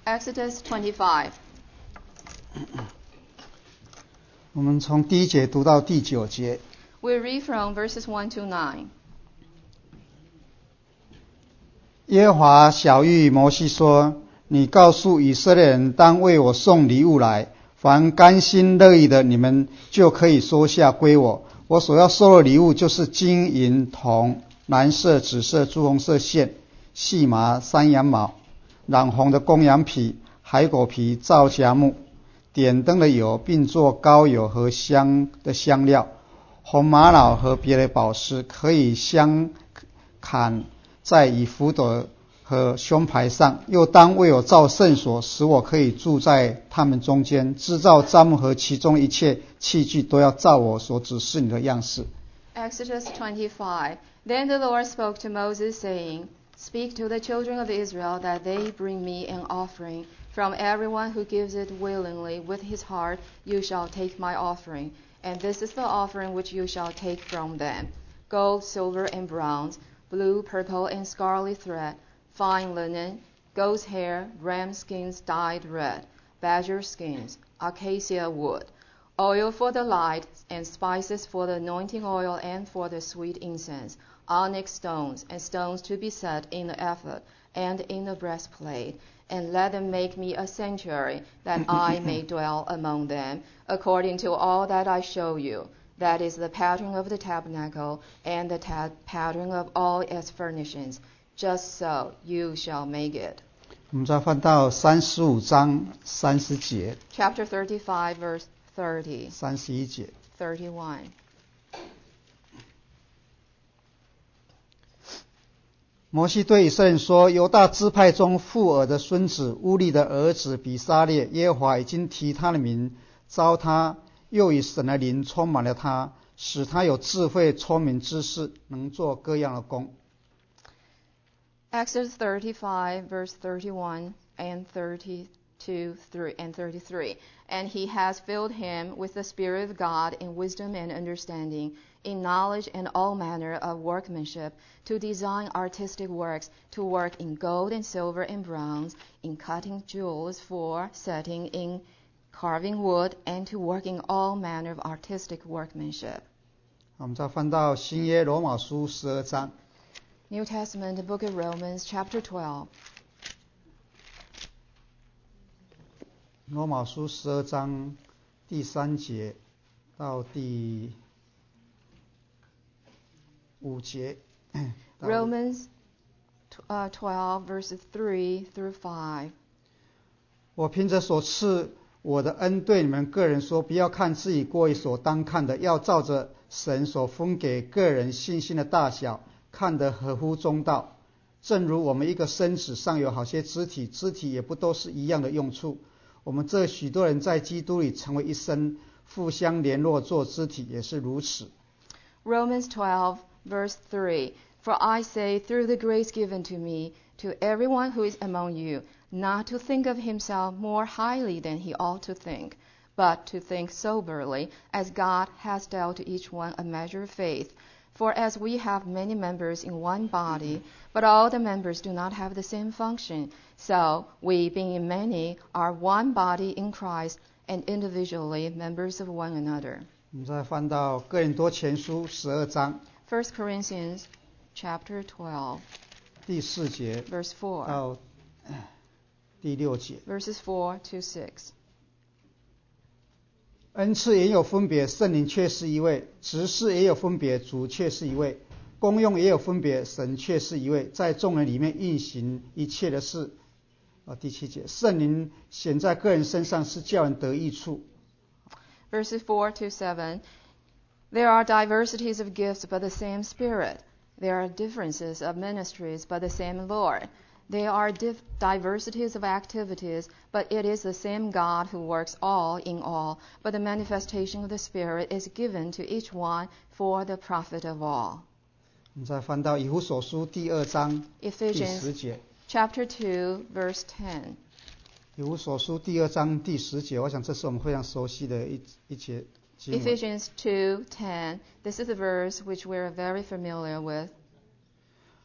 Exodus 25. 我们从第1节读到第9节。 We read from verses 1 to 9. 耶和华晓谕摩西说：你告诉以色列人，当为我送礼物来，凡甘心乐意的，你们就可以收下归我。我所要收的礼物就是金银铜、蓝色、紫色、朱红色线、细麻、山羊毛、染红的公羊皮、海狗皮、皂荚木、点灯的油，并做膏油和香的香料，红玛瑙和别的宝石，可以相砍在以弗得和胸牌上。又当为我造圣所，使我可以住在他们中间。制造帐幕和其中一切器具，都要照我所指示你的样式。 Exodus 25. Then the Lord spoke to Moses, saying, Speak to the children of Israel that they bring me an offering. From everyone who gives it willingly with his heart, you shall take my offering. And this is the offering which you shall take from them: gold, silver, and bronze, blue, purple, and scarlet thread, fine linen, goat's hair, ram skins dyed red, badger skins, acacia wood, oil for the light, and spices for the anointing oil and for the sweet incense, onyx stones, and stones to be set in the ephod and in the breastplate. And let them make me a sanctuary, that I may dwell among them, according to all that I show you. That is the pattern of the tabernacle, and the pattern of all its furnishings. Just so you shall make it. 我们再翻到35章30节。 Chapter 35, verse 30. 31节。 31. 摩西对以色列人说：犹大支派中富尔的孙子乌利的儿子比沙列，耶和华已经提他的名召他，又以神的灵充满了他，使他有智慧、聪明、知识，能做各样的工。 Exodus 35, verse 31 and 32 and 33. And he has filled him with the Spirit of God in wisdom and understanding, in knowledge and all manner of workmanship, to design artistic works, to work in gold and silver and bronze, in cutting jewels for setting, in carving wood, and to work in all manner of artistic workmanship. 我们再翻到新约罗马书12章。 New Testament, the book of Romans, chapter 12. 罗马书12章第3节到第5节。 Romans 12, verses 3 through 5. 我凭着所赐我的恩对你们个人说，不要看自己过于所当看的，要照着神所分给个人信心的大小，看得合乎中道。正如我们一个身子上有好些肢体，肢体也不都是一样的用处。我们这许多人在基督里成为一身，互相联络做肢体，也是如此。 Romans 12, verse 3. For I say, through the grace given to me, to everyone who is among you, not to think of himself more highly than he ought to think, but to think soberly, as God has dealt to each one a measure of faith. For as we have many members in one body, but all the members do not have the same function, so we, being many, are one body in Christ, and individually members of one another. 我们再翻到哥林多前书12章。 1 Corinthians chapter 12, 第4节 verse 4. 到第6节。 Verses 4 to 6. 恩赐也有分别，圣灵却是一位；职事也有分别，主却是一位；功用也有分别，神却是一位，在众人里面运行一切的事。第7节，圣灵显在个人身上，是叫人得益处。 Verses 4 to 7. There are diversities of gifts, but the same Spirit. There are differences of ministries, but the same Lord. There are diversities of activities, but it is the same God who works all in all. But the manifestation of the Spirit is given to each one for the profit of all. 我们再翻到以弗所书第2章第 Ephesians 10节。 chapter 2, verse 10. 以弗所书第2章第10节，我想这是我们非常熟悉的一节经文。 Ephesians 2:10. This is a verse which we're very familiar with.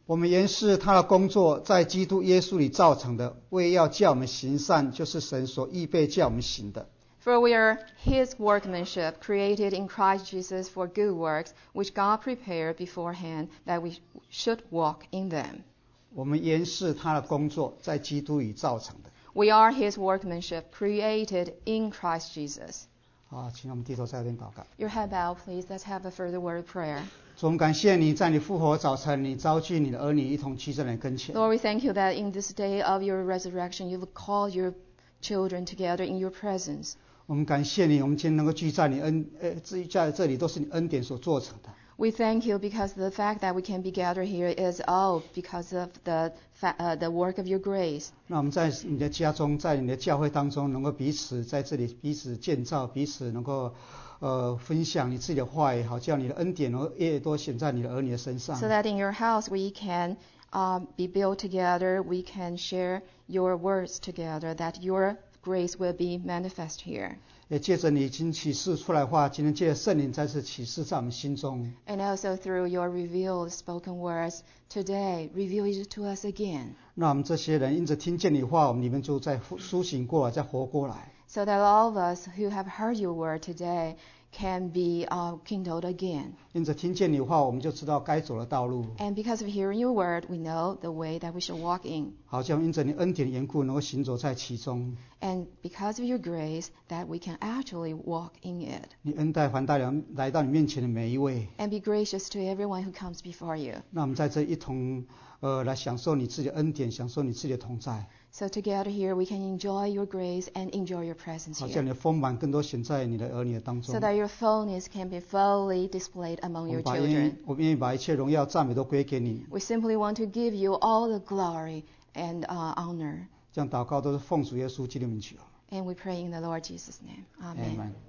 我们原是他的工作，在基督耶稣里造成的，为要叫我们行善，就是神所预备叫我们行的。 For we are his workmanship, created in Christ Jesus for good works, which God prepared beforehand that we should walk in them. 我们原是他的工作，在基督里造成的。 We are his workmanship, created in Christ Jesus. 好，请我们低头在这边祷告。 Your head bowed, please. Let's have a further word of prayer. 主，我们感谢你，在你复活早晨，你召集你的儿女一同聚在你跟前。 Lord, we thank you that in this day of your resurrection, you've called your children together in your presence. 我们感谢你，我们今天能够聚在你聚在这里，都是你恩典所做成的。 We thank you because the fact that we can be gathered here is all because of the work of your grace. 那我们在你的家中，在你的教会当中，能够彼此在这里彼此建造，彼此能够分享你自己的话语，好叫你的恩典能够越多显在你的儿女的身上。 So that in your house we can be built together, we can share your words together, that your grace will be manifest here. 也借着你已经启示出来的话，今天借着圣灵再次启示在我们心中。 And also through your revealed spoken words today, reveal it to us again. 那我们这些人因着听见你话，我们里面就再苏醒过来，再活过来。 So that all of us who have heard your word today can be kindled again. 因着听见你话，我们就知道该走的道路。 And because of hearing your word, we know the way that we should walk in. 好像因着你恩典的缘故，能够行走在其中。 And because of your grace, that we can actually walk in it. 你恩待凡来到你面前的每一位。 And be gracious to everyone who comes before you. 那我们在这一同来享受你自己的恩典，享受你自己的同在。 So together here we can enjoy your grace and enjoy your presence 好叫 here. 你的丰满更多显在你的儿女的当中。 So that your fullness can be fully displayed among 我 your 们 children. 我们愿意把一切荣耀赞美都归给你。 We simply want to give you all the glory and honor. 这样祷告都是奉主耶稣基督名求。 And we pray in the Lord Jesus' name. Amen. Amen。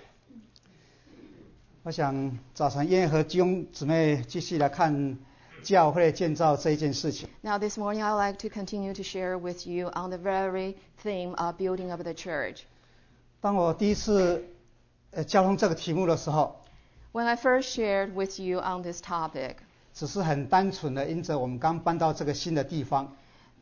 我想早晨愿意和弟兄姊妹继续来看教会建造这一件事情。 Now this morning I would like to continue to share with you on the very theme of building up the church. 当我第一次交通这个题目的时候， When I first shared with you on this topic, 只是很单纯的因着我们刚搬到这个新的地方，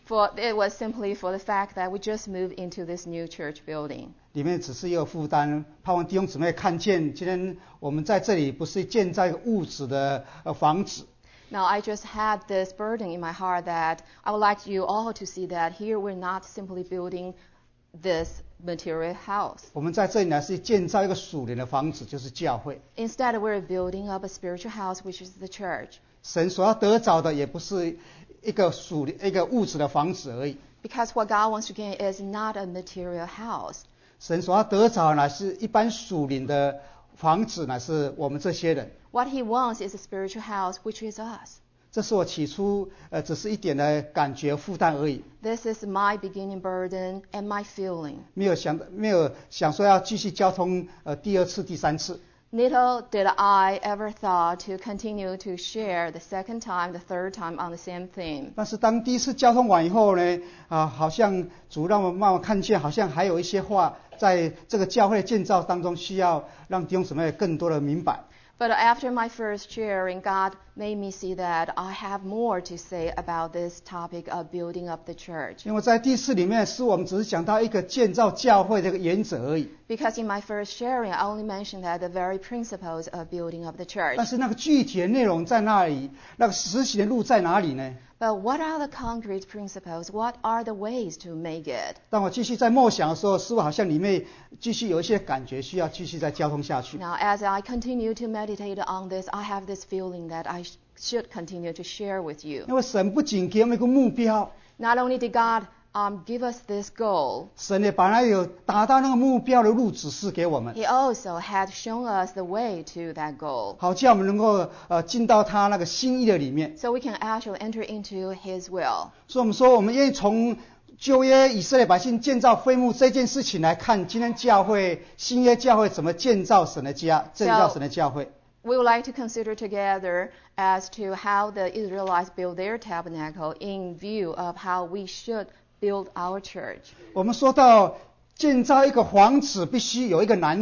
it was simply for the fact that we just moved into this new church building. 里面只是一个负担，盼望弟兄姊妹看见，今天我们在这里不是建造一个物质的房子。 Now I just had this burden in my heart that I would like you all to see that here we're not simply building this material house. 我们在这里呢是建造一个属灵的房子，就是教会。 Instead, we're building up a spiritual house, which is the church. 神所要得着的也不是一个物质的房子而已， Because what God wants to gain is not a material house. 神所要得着的乃是一般属灵的房子，乃是我们这些人。 What He wants is a spiritual house, which is us. 这是我起初只是一点的感觉负担而已， This is my beginning burden and my feeling. 没有想说要继续交通第二次、第三次。 Little did I ever thought to continue to share the second time, the third time on the same theme. 但是当第一次交通完以后呢，好像主让我慢慢看见，好像还有一些话在这个教会建造当中需要让弟兄姊妹更多的明白。 But after my first sharing, God made me see that I have more to say about this topic of building up the church. 因为在第四里面是我们只是讲到一个建造教会这个原则而已， Because in my first sharing, I only mentioned that the very principles of building up the church. 但是那个具体的内容在那里，那个实行的路在哪里呢？ But what are the concrete principles? What are the ways to make it? 当我继续在默想的时候，似乎好像里面继续有一些感觉需要继续再交通下去。 Now, as I continue to meditate on this, I have this feeling that I should continue to share with you. 因为神不仅给我们一个目标， Not only did God give us this goal, 神也把那有达到那个目标的路指示给我们， He also had shown us the way to that goal. 好叫我们能够进到他那个心意的里面。 So we can actually enter into His will. 所以我们说，我们愿意从旧约以色列百姓建造会幕这件事情来看，今天教会新约教会怎么建造神的家，建造神的教会。 We would like to consider together as to how the Israelites built their tabernacle in view of how we should build our church. 我们说到建造一个房子必须有一个蓝图。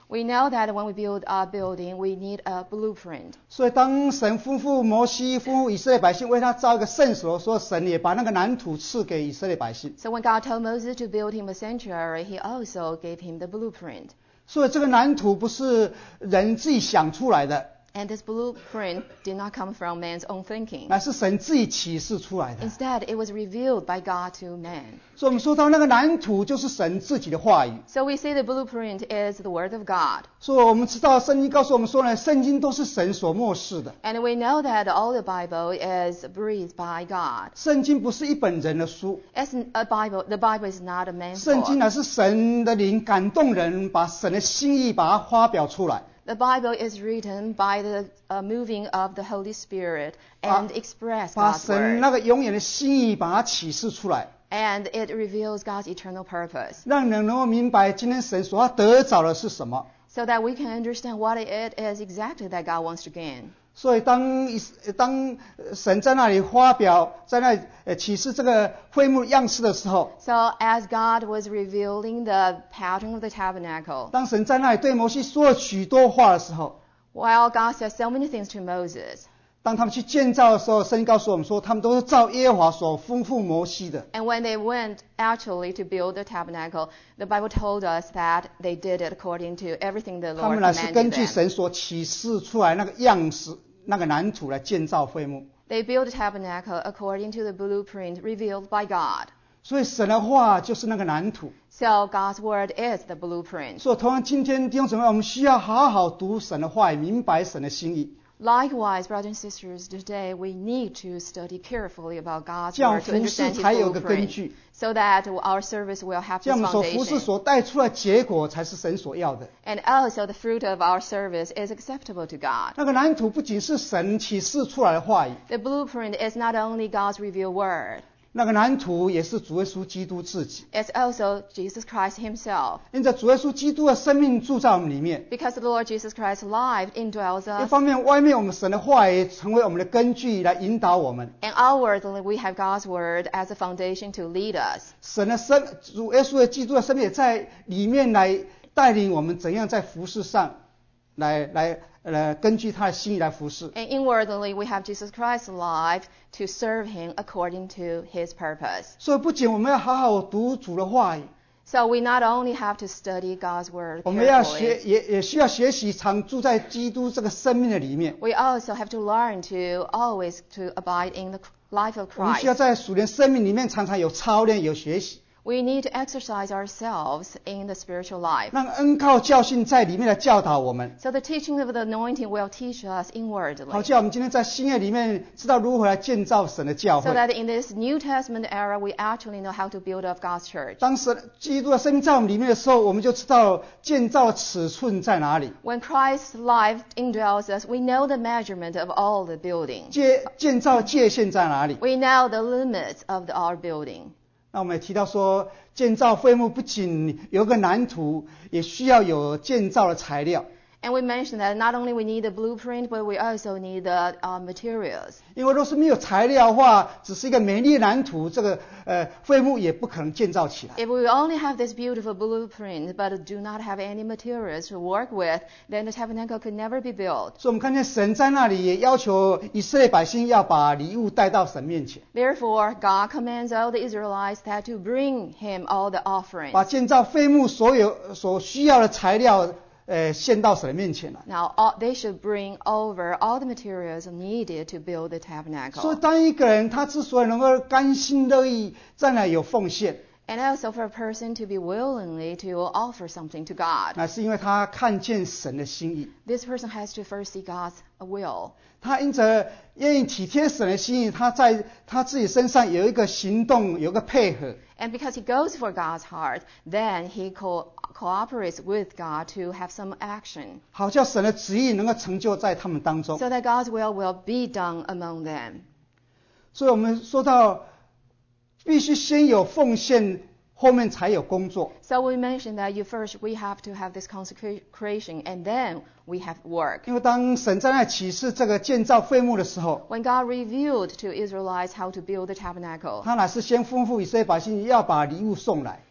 We know that when we build a building, we need a blueprint. 所以当神吩咐摩西吩咐以色列百姓为他造一个圣所，说神也把那个蓝图赐给以色列百姓。 So when God told Moses to build him a sanctuary, he also gave him the blueprint. 所以这个蓝图不是人自己想出来的， And this blueprint did not come from man's own thinking. 乃是神自己启示出来的。 Instead, it was revealed by God to man. 所以我们说到那个蓝图就是神自己的话语。 So we see the blueprint is the Word of God. 所以我们知道圣经告诉我们说呢，圣经都是神所默示的。 And we know that all the Bible is breathed by God. 圣经不是一本人的书， It's a Bible. The Bible is not a man's 圣经 book. 乃是神的灵感动人，把神的心意把它发表出来。 The Bible is written by the moving of the Holy Spirit and express 把 God's 神那 word. 个永远的心意把它启示出来， And it reveals God's eternal purpose. 让人能够明白今天神所要得着的是什么。 So that we can understand what it is exactly that God wants to gain. 所以当神在那里发表，在那里启示这个会幕样式的时候， So as God was revealing the pattern of the tabernacle, 当神在那里对摩西说了许多话的时候， while God said so many things to Moses, 当他们去建造的时候，圣经告诉我们说，他们都是照耶和华所吩咐摩西的。 and when they went actually to build the tabernacle, the Bible told us that they did it according to everything the 他 Lord 们乃是根 commanded 据 them. 神所启示出来那个样式、那个蓝图来建造会幕。 They built the tabernacle according to the blueprint revealed by God. 所以神的话就是那个蓝图。 So God's word is the blueprint. 所以同样，今天弟兄姊妹，我们需要好好读神的话语，明白神的心意。 Likewise, brothers and sisters, today we need to study carefully about God's 这样 word to 服侍 understand His 才有个根 blueprint, 据， so that our service will have 这样 this 我们所服侍 foundation. 所带出的结果才是神所要的。 And also the fruit of our service is acceptable to God. 那个蓝图不仅是神启示出来的话语， The blueprint is not only God's revealed word, 那个蓝图也是主耶稣基督自己。 it's also Jesus Christ Himself. 因着主耶稣基督的生命住在我们里面， Because the Lord Jesus Christ's life indwells 一 us, 方面外面我们神的话语成为我们的根据来引导我们， and outwardly we have God's word as a foundation to lead us. 神的主耶稣的基督的生命也在里面来带领我们怎样在服事上来根据他的心意来服事。 And inwardly we have Jesus Christ's life to serve Him according to His purpose. 所以不仅我们要好好读主的话语， So we not only have to study God's word 我们要 carefully, 也需要学习常住在基督这个生命的里面。 we also have to learn to always to abide in the life of 我们需要 Christ. 在属灵生命里面常常有操练有学习， We need to exercise ourselves in the spiritual life. 让恩靠教训在里面来教导我们。 So the teaching of the anointing will teach us 好 inwardly. 叫我们今天在新约里面知道如何来建造神的教 So 会。 that in this New Testament era, we actually know how to build up God's church. 当神基督的生命在我们里面的时候，我们就知道建造的尺寸在哪里， When Christ's life indwells us, we know the measurement of all the building. 建造界限在哪里。 We know the limits of our building. 那我们也提到说，建造会幕不仅有个蓝图，也需要有建造的材料。 And we mentioned that not only we need the blueprint, but we also need the materials. 因为若是没有材料的话，只是一个美丽蓝图，这个会幕也不可能建造起来。 If we only have this beautiful blueprint, but do not have any materials to work with, then the tabernacle could never be built. 所以我们看见神在那里也要求以色列百姓要把礼物带到神面前， Therefore, God commands all the Israelites that to bring Him all the 把 offerings. 建造会幕所需要的材料献到神的面前来。 Now, they should bring over all the materials needed to build the 所以 tabernacle. 当一个人他之所以能够甘心乐意在那里有奉献， And also for a person to be willingly to offer something to God. 那是因为他看见神的心意， This person has to first see God's will. 他因着愿意体贴神的心意，他在他自己身上有一个行动，有一个配合。 And because he goes for God's heart, then he cooperates with God to have some action, 好叫神的旨意能够成就在他们当中。 so that God's will be done among them. 所以我们说到，必须先有奉献，后面才有工作。 So we mentioned that we have to have this consecration, and then we have work. 因为当神在那启示这个建造会幕的时候， When God revealed to Israelites how to build the tabernacle, 他乃是先吩咐以色列百姓要把礼物送来。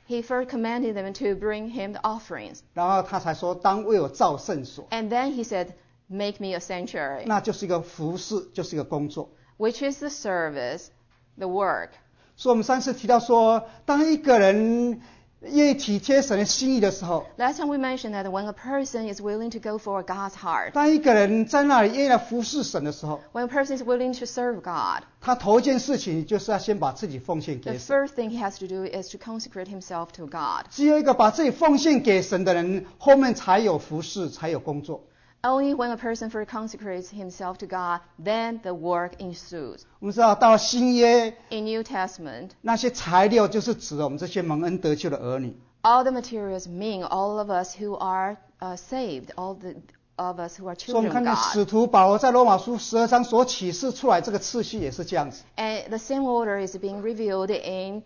he first commanded them to bring him the offerings. 然后他才说当为我造圣所， And then he said, make me a sanctuary, 那就是一个服事，就是一个工作。 which is the service, the work. 所以我们上次提到说，当一个人愿意体贴神的心意的时候， Last time we mentioned that when a person is willing to go for God's heart, 当一个人在那里愿意来服侍神的时候， when a person is willing to serve God, 他头一件事情就是要先把自己奉献 the 给神。 first thing he has to do is to consecrate himself to God. 只有一个把自己奉献给神的人，后面才有服侍，才有工作。 Only when a person first consecrates himself to God, then the work ensues. 我们知道到新约 In New Testament, 那些材料就是指我们这些蒙恩得救的儿女。 all the materials mean all of us who are saved, all of us who are 所以我们 children 看 of 见 God. 使徒保罗在罗马书12章所启示出来这个次序也是这样子。 And the same order is being revealed in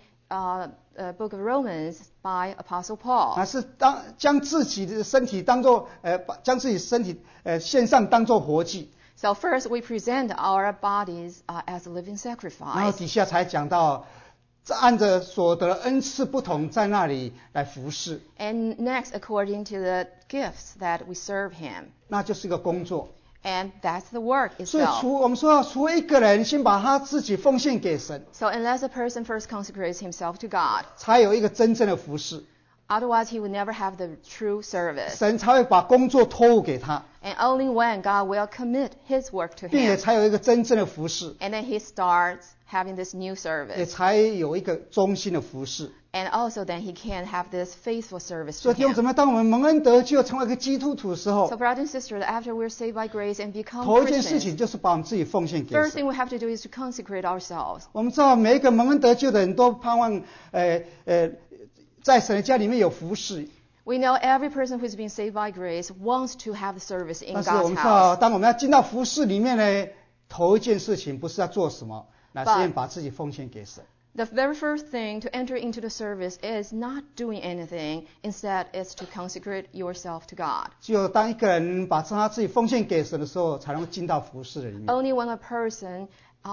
book of Romans by Apostle Paul. 还是将自己的身体当作将自己身体献上当作活祭。 So first we present our bodies as a living 然后 sacrifice. 底下才讲到，按着所得的恩赐不同，在那里来服侍， And next, according to the gifts that we serve him. 那就是一个工作。 And that's the work 所以 itself. 我们说，除了一个人先把他自己奉献给神， So unless a person first consecrates himself to God, 才有一个真正的服侍， otherwise he will never have the true service. 神才会把工作托付给他， And only when God will commit his work to 并且 him, 才有一个真正的服侍， and then he starts having this new 也 service. 才有一个忠心的服侍。 And also then he can have this faithful service 所 to 以弟兄 him. 姊妹，当我们蒙恩得救，成为一个基督徒的时候 So，brothers and sisters, after we're saved by grace and become 头一件事情 Christians, 就是把我们自己奉献给 first 神。 thing we have to do is to consecrate ourselves. 我们知道每一个蒙恩得救的人都盼望，在神的家里面有服侍。 We know every person who's been saved by grace wants to have the service in 但是我 God's 们知道， house. 当我们要进到服侍里面呢，头一件事情不是要做什么，乃是要把自己奉献给神。 The very first thing to enter into the service is not doing anything. Instead, it's to consecrate yourself to God. 只有当一个人把他自己奉献给神的时候，才能够进到服侍的里面。 Only when a person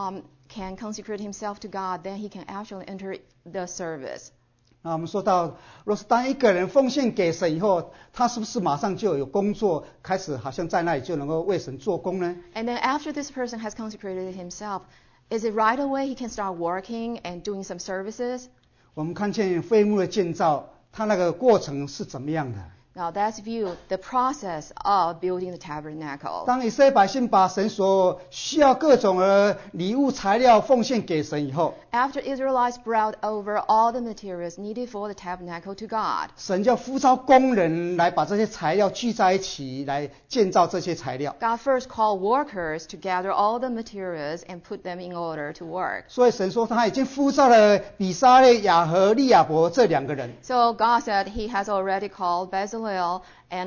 can consecrate himself to God, then he can actually enter the service. 那我们说到，若是当一个人奉献给神以后，他是不是马上就有工作开始，好像在那里就能够为神做工呢？ And then after this person has consecrated himself, is it right away he can start working and doing some services? 我们看见会幕的建造，它那个过程是怎么样的？ Now let's view the process of building the tabernacle. 当以色列百姓把神所需要各种的礼物材料奉献给神以后， After Israelites brought over all the materials needed for the tabernacle to God, 神就呼召工人来把这些材料聚在一起，来建造这些材料。 God first called workers to gather all the materials and put them in order to work. 所以神说他已经呼召了比沙列、雅和、利亚伯这两个人， So God said he has already called Bezalel and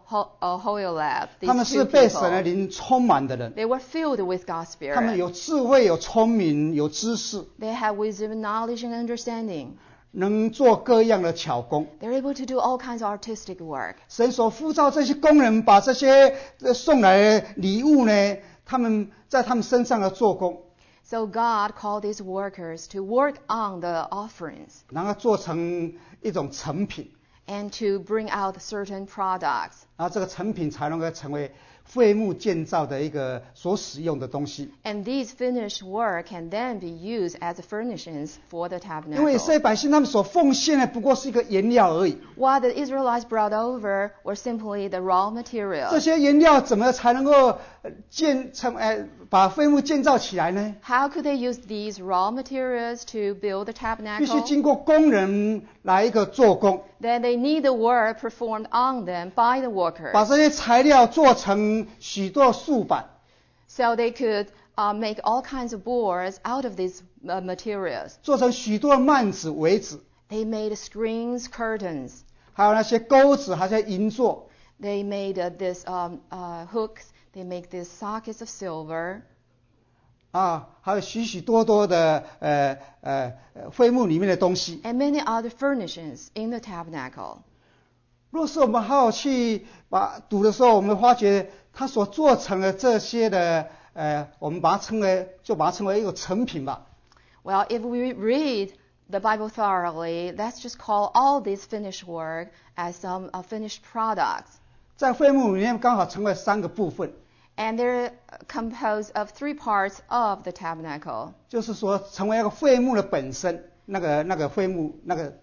Oholiab, 他们 these 是 two 被神的 people. 灵充满的人， They were filled with God's 他们 Spirit. 有智慧、有聪明、有知识， They have wisdom, knowledge, and understanding. 能做各样的巧工。 They're able to do all kinds of artistic work. 神所呼召这些工人，把这些送来的礼物呢，他们在他们身上的做工， So God called these workers to work on the offerings 然后做成一种成品， and to bring out certain products. 然后这个成品才能够成为会幕建造的一个所使用的东西。 And these finished work can then be used as furnishings for the 因为以色 tabernacle. 列百姓他们所奉献的不过是一个原料而已， What the Israelites brought over were simply the raw 这 materials. 些原料怎么才能够把会幕建造起来呢？ How could they use these raw materials to build the 必须 tabernacle? 经过工人来一个做工， Then they need the work performed on them by the 把 workers. 这些材料做成许多竖板， So they could make all kinds of boards out of these materials. 做成许多幔子、围子， They made screens, curtains. 还有那些钩子，还有银座。 They made this hooks. They make these sockets of silver. 还有许许多多的会幕里面的东西。 And many other furnishings in the tabernacle. 若是我们好好去读的时候，我们发觉它所做成的这些的我们把它称为一个成品吧。 Well, if we read the Bible thoroughly, let's just call all these finished work as some finished products. 在会幕里面刚好成为3个部分， And they're composed of 3 parts of the tabernacle. 就是说成为一个会幕的本身，那个会幕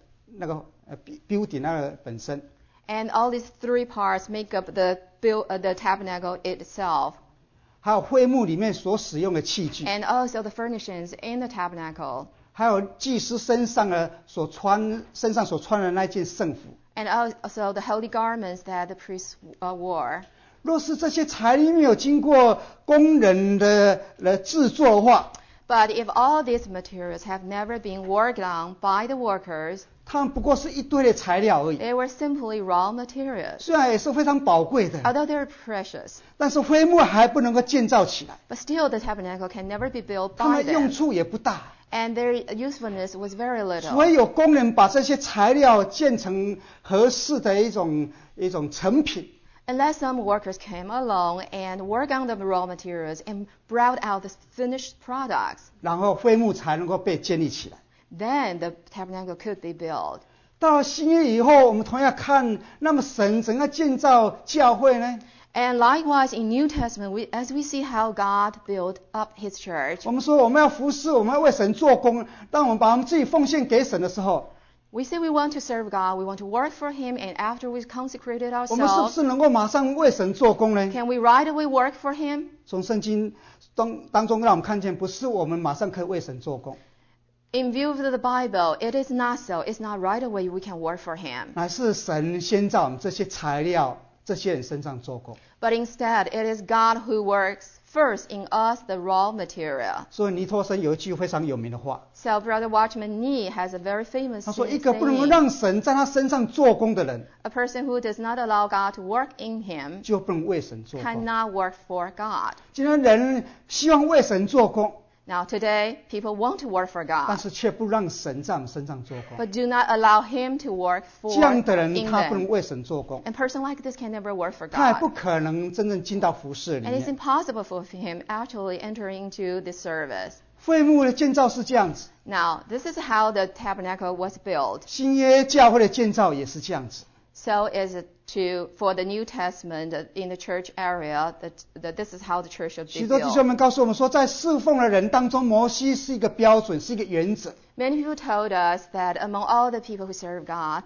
building 那个本身。 And all these 3 parts make up the tabernacle itself. 还有会幕里面所使用的器具， And also the furnishings in the tabernacle. 还有祭司身上所穿的那件圣服。 And also the holy garments that the priests wore. 若是这些材料没有经过工人的制作的话， But if all these materials have never been worked on by the workers, 它们不过是一堆的材料而已。 they were simply raw materials. 虽然也是非常宝贵的， Although they're precious, 但是会幕还不能够建造起来， but still the tabernacle can never be built 它 by 们用 them. 处也不大。 And their usefulness was very 除 little. 非有工人把这些材料建成合适的一种成品， Unless some workers came along and worked on the raw materials and brought out the finished products, 然后会幕才能够被建立起来。 then the tabernacle could be built. 到了新约以后，我们同样看，那么神怎样建造教会呢？ And likewise in New Testament, as we see how God built up His church, 我们说我们要服侍，我们要为神做工。当我们把我们自己奉献给神的时候， we say we want to serve God, we want to work for Him, and after we've consecrated 我们是不 ourselves, 是能够马上为神做工呢？ can we right away work for Him? 从圣经当中让我们看见，不是我们马上可以为神做工， In view of the Bible, it is not so. It's not right away we can work for Him. 乃是神先在我们这些材料、这些人身上做工。 But instead, it is God who works first in us the raw material. 所以尼托生有一句非常有名的话， So Brother Watchman Nee has a very famous 他说：“一个不能够 saying, 让神在他身上做工的人， a person who does not allow God to work in him 就不能为神做工。” cannot work for God. 今天人希望为神做工， Now today, people want to work for 但 God, 是却不让神在我们身上做工。 but do not allow Him to work 这样 for 的人 in 他不能 them. 为神做工， A person like this can never work for 他也不 God. 可能真正进到服侍里 And it's 面。 impossible for him actually enter into this service. 会幕的建造是这样子， Now, this is how the tabernacle was built. 新约教会的建造也是这样子。 So is it for the New Testament in the church area that this is how the church should 许 be 多弟兄 built. 们告诉我们说，在侍奉的人当中，摩西是一个标准，是一个原则。 Many people told us that among all the people who serve God,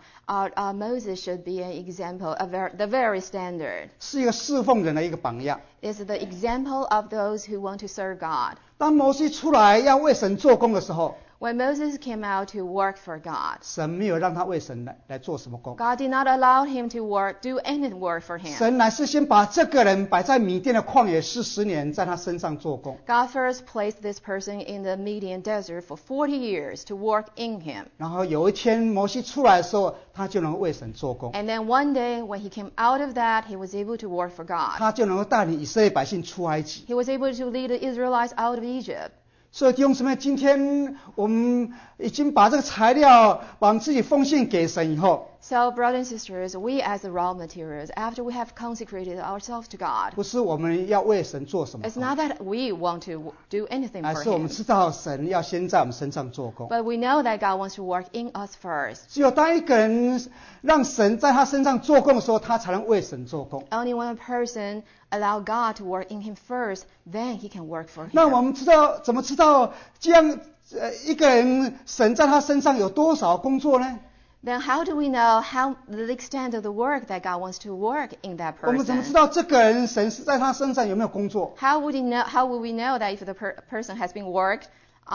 Moses should be an example, the very standard. 是一个侍奉人的一个榜样。 Is the example of those who want to serve God. 当摩西出来要为神做工的时候， When Moses came out to work for God, 神没有让他为神来做什么工， God did not allow him to do any work for him. 神乃是先把这个人摆在米甸的旷野40年，在他身上做工。 God first placed this person in the Median desert for 40 years to work in him. 然后有一天摩西出来的时候，他就能为神做工， And then one day, when he came out of that, he was able to work for God. 他就能够带领以色列百姓出埃及。 He was able to lead the Israelites out of Egypt. 所以弟兄姊妹，今天我们已经把这个材料，把我们自己奉献给神以后， So, brothers and sisters, we as the raw materials, after we have consecrated ourselves to God, 不是我们要为神做什么 it's 工， not that we want to do anything 而 for 是我们 Him, 知道神要先在我们身上做工。 but we know that God wants to work in us first. 只有当一个人让神在他身上做工的时候，他才能为神做工。 Only when a person allow God to work in him first, then he can work for 那我 him. 们怎么知道这样一个人神在他身上有多少工作呢？ Then how do we know the extent of the work that God wants to work in that 我们怎么知 person? 道这个人神是在他身上有没有工作？ How would we know that if the person has been worked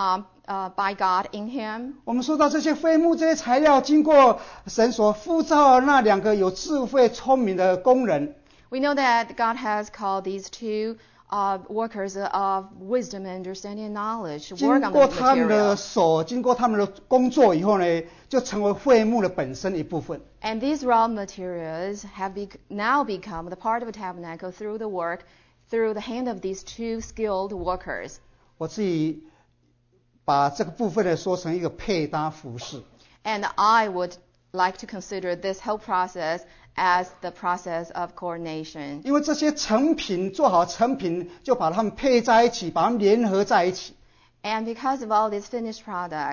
by God in him? 我们说到这些会幕这些材料，经过神所呼召的那2个有智慧聪明的工人， We know that God has called these two workers of wisdom, understanding, and knowledge to 经 work on 过 the 他们的 material. 手，经过他们的工作以后呢，就成为会幕的本身一部分。 And these raw materials have now become the part of the tabernacle through the work, through the hand of these two skilled workers. 我自己把这个部分呢说成一个配搭服饰。 And I would like to consider this whole process as the process of coordination. 因为这些成品做好成品，就把它们配在一起，把它们联合在一起。 And because of all these finished products,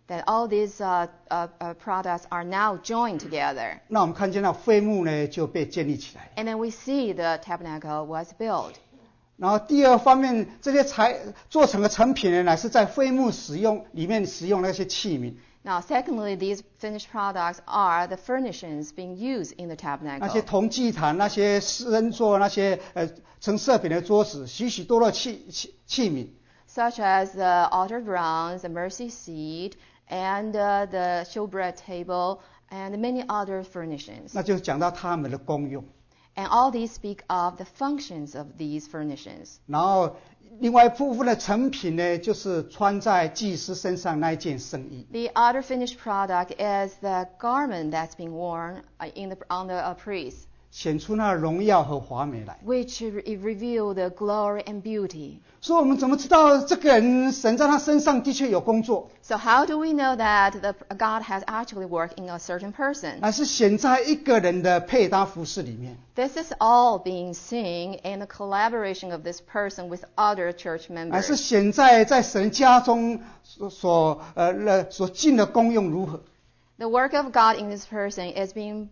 that all these products are now joined together. 那我们看见那会幕呢就被建立起来。 And then we see the tabernacle was built. 然后第二方面，这些做成的成品呢，乃是在会幕里面使用那些器皿。 Now, secondly, these finished products are the furnishings being used in the 那些 tabernacle, 铜祭坛、那些施恩座、那些盛设饼的桌子，许许多多器皿。 such as the altar bronze, the mercy seat, and the showbread table, and many other furnishings. 那就讲到它们的功用。 And all these speak of the functions of these furnishings. 然后另外一部分的成品呢，就是穿在祭司身上那一件圣衣。 The other finished product is the garment that's being worn on the priest, 显出那荣耀和华美来。 which reveal the glory and beauty. 所以我们怎么知道这个人神在他身上的确有工作？ So how do we know that God has actually worked in a certain person? 还是显在一个人的配搭服饰里面？ This is all being seen in the collaboration of this person with other church 还是 members. 显在神家中所尽的功用如何？ The work of God in this person is being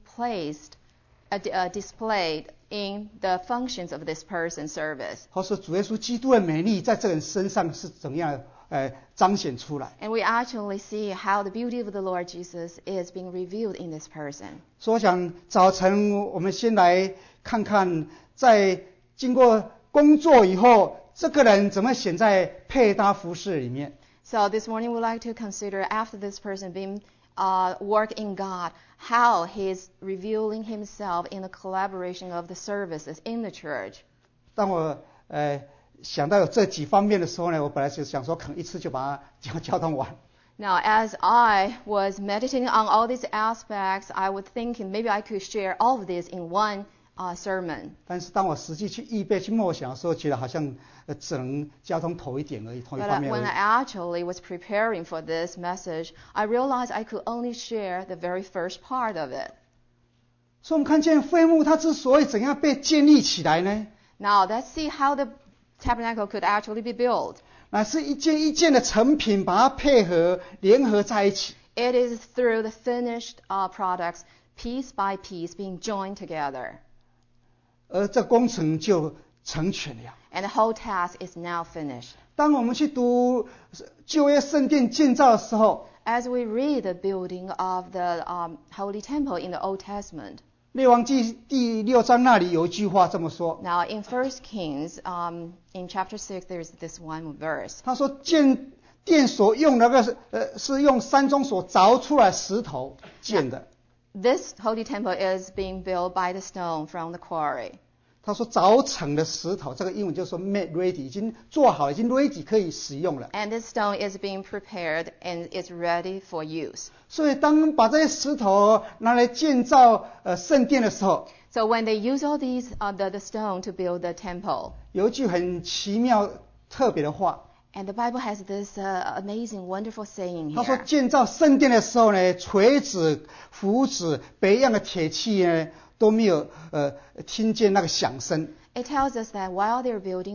displayed in the functions of this person's service. 或是主耶稣基督的美丽在这个人身上是怎样彰显出来？ And we actually see how the beauty of the Lord Jesus is being revealed in this person. 所以我想早晨我们先来看看，在经过工作以后，这个人怎么显在配搭服饰里面？ So this morning we'd like to consider after this person being work in God, how he's revealing himself in the collaboration of the services in the church. 当我想到有这几方面的时候呢，我本来是想说可能一次就把它交通完。 Now, as I was meditating on all these aspects, I was thinking maybe I could share all of this in one sermon. 但是当我实际去预备去默想的时候，觉得好像只能交通头一点而已，头一 But 方面而 when 已 I。actually was preparing for this message, I realized I could only share the very first part of it. 所以我们看见会幕它之所以怎样被建立起来呢？ Now, let's see how the tabernacle could actually be built. 乃是一件一件的成品，把它配合联合在一起。 It is through the finished products, piece by piece, being joined together. 而这工程就成全了。 And the whole task is now finished. 当我们去读旧约圣殿建造的时候， As we read the building of the Holy Temple in the Old Testament, 列王纪第6章那里有一句话这么说， now in 1 Kings, in chapter 6, there's this one verse. 他说建殿所用的是用山中所凿出来石头建的。 This Holy Temple is being built by the stone from the quarry. 他说凿成的石头，这个英文就说 made ready， 已经做好，已经 ready 可以使用了。 And this stone is being prepared and it's ready for use. 所以当把这些石头拿来建造圣殿的时候， So when they use all these, the stone to build the temple, 有一句很奇妙特别的话， and the Bible has this amazing, wonderful saying 他说 here. 建造圣殿的时候呢，锤子、斧子、别样的铁器呢，都没有听见那个响声。 It tells us that while they're building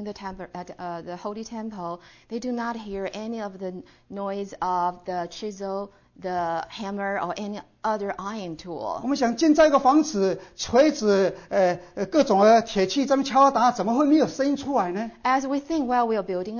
the Holy Temple, they do not hear any of the noise of the chisel, the hammer, or any other iron 我 tool. 们想建造一个房子，锤子、各种的铁器这么敲打，怎么会没有声音出来呢？ As we think while we are building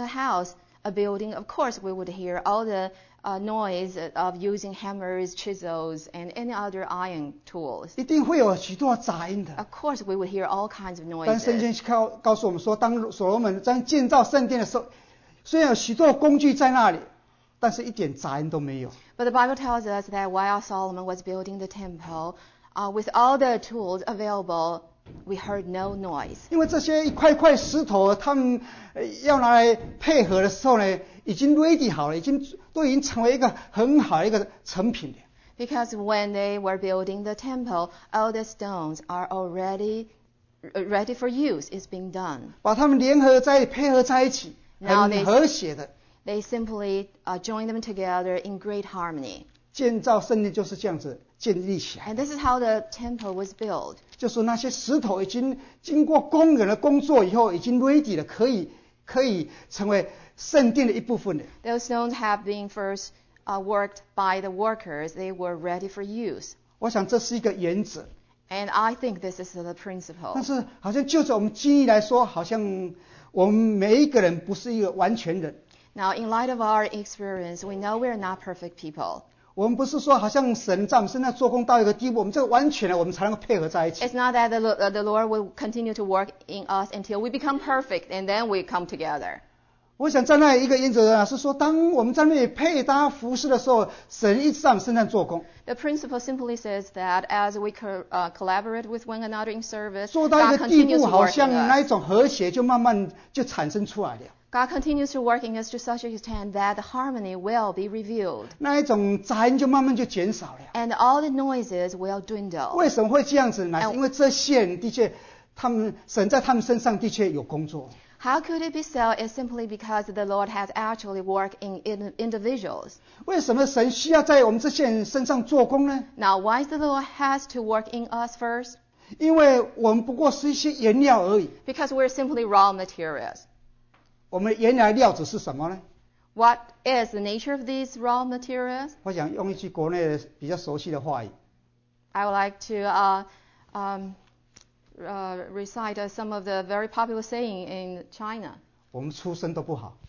a building, of course we would hear all the noise of using hammers, chisels, and any other iron tools. 一定会有许多杂音的。 Of course, we would hear all kinds of 但圣 noises. 经告诉我们说，当所罗门在建造圣殿的时候，虽然有许多工具在那里，但是一点杂音都没有。 But the Bible tells us that while Solomon was building the temple, with all the tools available, we heard no noise. 因为这些一块块石头，他们要拿来配合的时候呢，已经 ready 好了，已经成为一个很好的一个成品了。 Because when they were building the temple, all the stones are already ready for use. It's being done. 把它们配合在一起， Now 很和谐的 They simply join them together in great harmony. 建造圣殿就是这样子建立起来。 And this is how the temple was built. 就是那些石头已经经过工人的工作以后，已经 ready 了，可以成为圣殿的一部分了。 Those stones have been first worked by the workers, they were ready for use. 我想这是一个原则。 And I think this is the 但 principle. 是好像就着我们经历来说，好像我们每一个人不是一个完全人。 Now, in light of our experience, we know we're not perfect people. 我们不是说好像神在我们身上做工到一个地步，我们这个完全了，我们才能够配合在一起。 It's not that the Lord will continue to work in us until we become perfect and then we come together. 我想在那一个原则是说，当我们在那里配搭服侍的时候，神一直在我们身上做工。 The principle simply says that as we collaborate with one another in service, 做到一 God 个地 continues 步， to 好 work in 像那 us. 一种和谐就慢慢就产生出来了。 God continues to work in us to such an extent that the harmony will be revealed. 那一种杂音就慢慢就减少了。 And all the noises will dwindle. 为什么会这样子呢？是因为这些人的确，神在他们身上的确有工作。 How could it be so? It's simply because the Lord has actually worked in individuals. 为什么神需要在我们这些人身上做工呢？ Now, why does the Lord has to work in us first? 因为我们不过是一些原料而已。 Because we're simply raw materials. 我们原来料子是什么呢？ What is the nature of these raw materials? 我想用一句国内比较熟悉的话语。 I would like to recite some of the very popular saying in China. 我们出身都不好，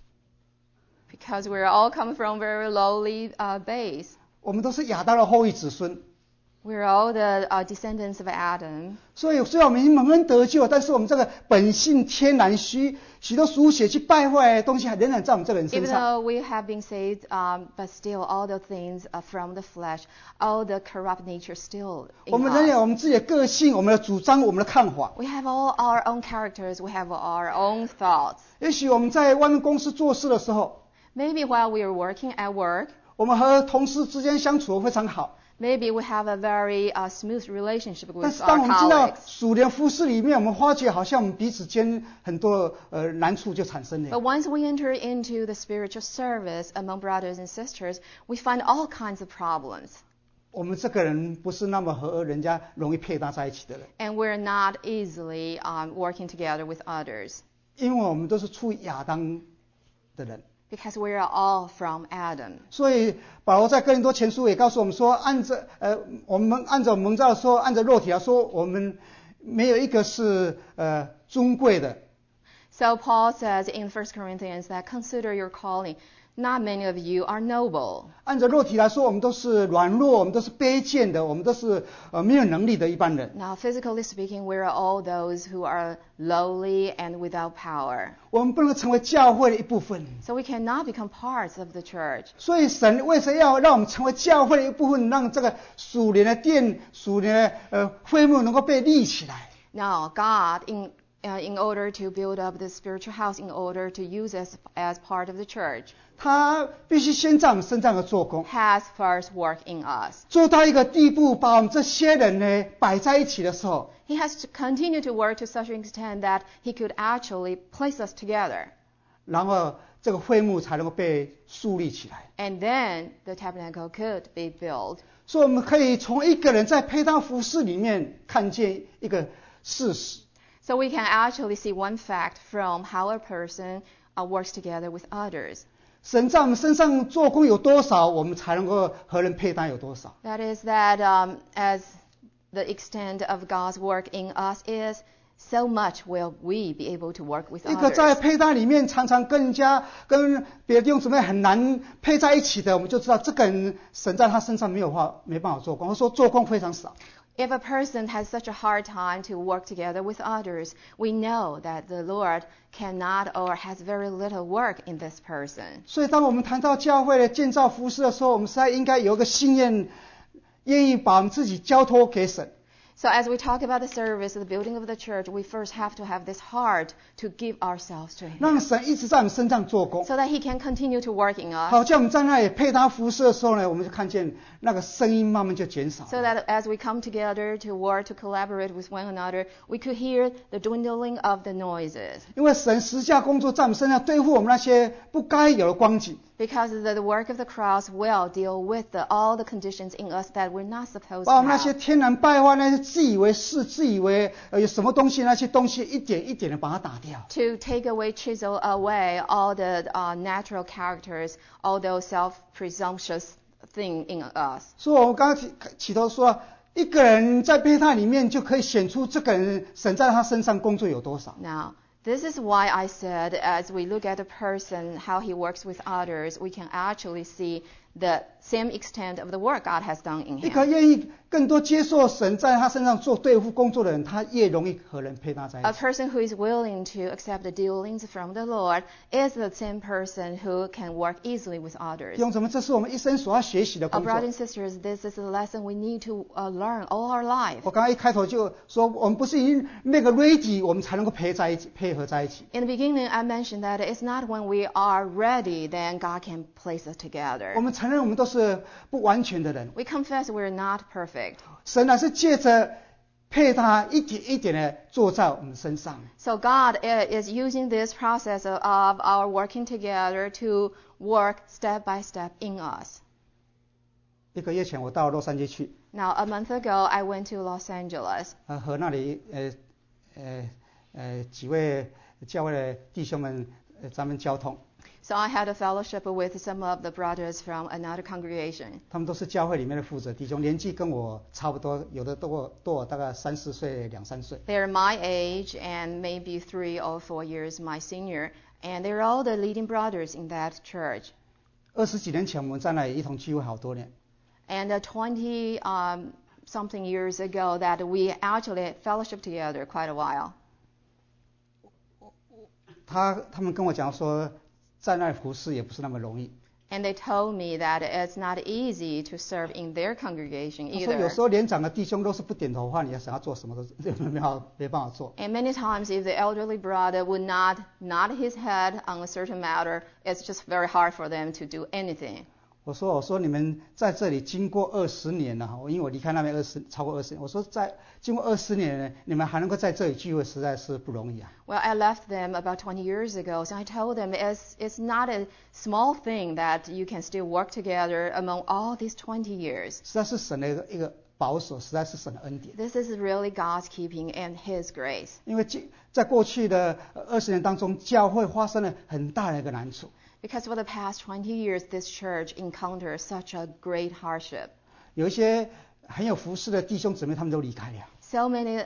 Because we're all come from very lowly base. 我们都是亚当的后裔子孙。 We're all the descendants of Adam. 所以虽然我们已经蒙恩得救，但是我们这个本性天然许多属血去败坏的东西，还仍然在我们这个人身 Even 上。 though we have been saved, but still all the things from the flesh, all the corrupt nature still 我 in 们仍然 us. 有我们自己的个性、我们的主张、我们的看法。 We have all our own characters. We have our own thoughts. 也许我们在外面公司做事的时候， Maybe while we are working at work, 我们和同事之间相处得非常好。 maybe we have a very smooth relationship 但 with 是当 our 我们进到 colleagues. 属灵服事里面，我们发觉好像我们彼此间很多难处就产生 But 了。 once we enter into the spiritual service among brothers and sisters, we find all kinds of problems. 我们这个人不是那么和人家容易配搭在一起的人， And we're not easily working together with others. 因为我们都是出于亚当的人。 Because we are all from Adam. 所以保罗在哥林多前书也告诉我们说，我们按照蒙召说，按照肉体来说，我们没有一个是尊贵的。 So Paul says in 1 Corinthians that consider your calling. Not many of you are noble. 按照肉体来说，我们都是软弱，我们都是卑贱的，我们都是没有能力的一般人。 Now, physically speaking, we are all those who are lowly and without power. 我们不能成为教会的一部分。 So we cannot become parts of the church. 所以神为什么要让我们成为教会的一部分，让这个属灵的殿、属灵的会幕能够被立起来？ Now, God, in order to build up the spiritual house, in order to use us as part of the church, 他必须先在我们身上的做工， has first worked in us. 做到一个地步，把我们这些人呢摆在一起的时候， He has to continue to work to such an extent that he could actually place us together. 然后这个会幕才能够被树立起来。 And then the tabernacle could be built. 所以我们可以从一个人在配搭服饰里面看见一个事实。 So we can actually see one fact from how a person works together with others. 神在我们身上做工有多少，我们才能够和人配搭有多少。 That is that as the extent of God's work in us is, so much will we be able to work with 一个在 others. 配搭里面常常跟别的弟兄姊妹很难配在一起的，我们就知道这个人神在他身上没办法做工，或者说做工非常少。 If a person has such a hard time to work together with others, we know that the Lord cannot or has very little work in this person. 所以当我们谈到教会的建造服事的时候，我们实在应该有一个心愿，愿意把我们自己交托给神。 So as we talk about the service, the building of the church, we first have to have this heart to give ourselves to Him, 让神一直在我们身上做工。 so that He can continue to work in us, 好，叫我们在那里配搭服事的时候呢，我们就看见那个声音慢慢就减少。 so that as we come together to work, to collaborate with one another, we could hear the dwindling of the noises. 因为神实价工作在我们身上对付我们那些不该有的光景。 Because the work of the cross will deal with all the conditions in us that we're not supposed 把我 to 们那些 have. 天然败坏、那些自以为是、自以为有什么东西，那些东西一点一点的把它打掉。 To take away, chisel away all the natural characters, all those self-presumptuous thing in us. 所以我们刚刚起头说，一个人在胚胎里面就可以显出这个人神在他身上工作有多少。 Now, this is why I said, as we look at a person, how he works with others, we can actually see the same extent of the work God has done in 一个 him. 愿意更多接受神在他身上做对付工作的人，他越容易和人配搭在一 A 起。 person who is willing to accept the dealings from the Lord is the same person who can work easily with others. 弟兄姊妹，这是我们一生所要学习的 Our 工作。 brothers and sisters, this is a lesson we need to learn all our life. 我刚刚一开头就说，我们不是已经那个 ready， 我们才能够配合在一起。 In the beginning, I mentioned that it's not when we are ready, then God can place us 我 together. 们承认我们都是不完全的人， We confess we're not perfect. 神乃是借着配搭一点一点的做在我们身上。 So God is using this process of our working together to work step by step in us. 1个月前，我到洛杉矶去， Now, a month ago, I went to Los Angeles. 和那里几位教会的弟兄们咱们交通， So I had a fellowship with some of the brothers from another congregation. 他们都是教会里面的负责弟兄，年纪跟我差不多，有的多我大概3、4岁、2、3岁。 They're my age and maybe 3 or 4 years my senior, and they're all the leading brothers in that church. 20几年前，我们在那里一同聚会好多年。 And 20 something years ago that we actually fellowship together quite a while. 他们跟我讲说，在那里服侍也不是那么容易。 And they told me that it's not easy to serve in their congregation 他说有 either. 时候年长的弟兄都是不点头的话，你要想要做什么都没办法做。 And many times if the elderly brother would not nod his head on a certain matter, it's just very hard for them to do anything. 我说你们在这里经过20年了，因为我离开那边超过20年。我说经过20年，你们还能够在这里聚会，实在是不容易啊。 Well, I left them about 20 years ago, so I told them it's not a small thing that you can still work together among all these 20 years. 实在是神的一个保守，实在是神的恩典。 This is really God's keeping and His grace. 因为在过去的20年当中，教会发生了很大的一个难处。 Because for the past 20 years, this church encountered such a great hardship. 有一些很有服侍的弟兄姊妹，他们都离开了。 So many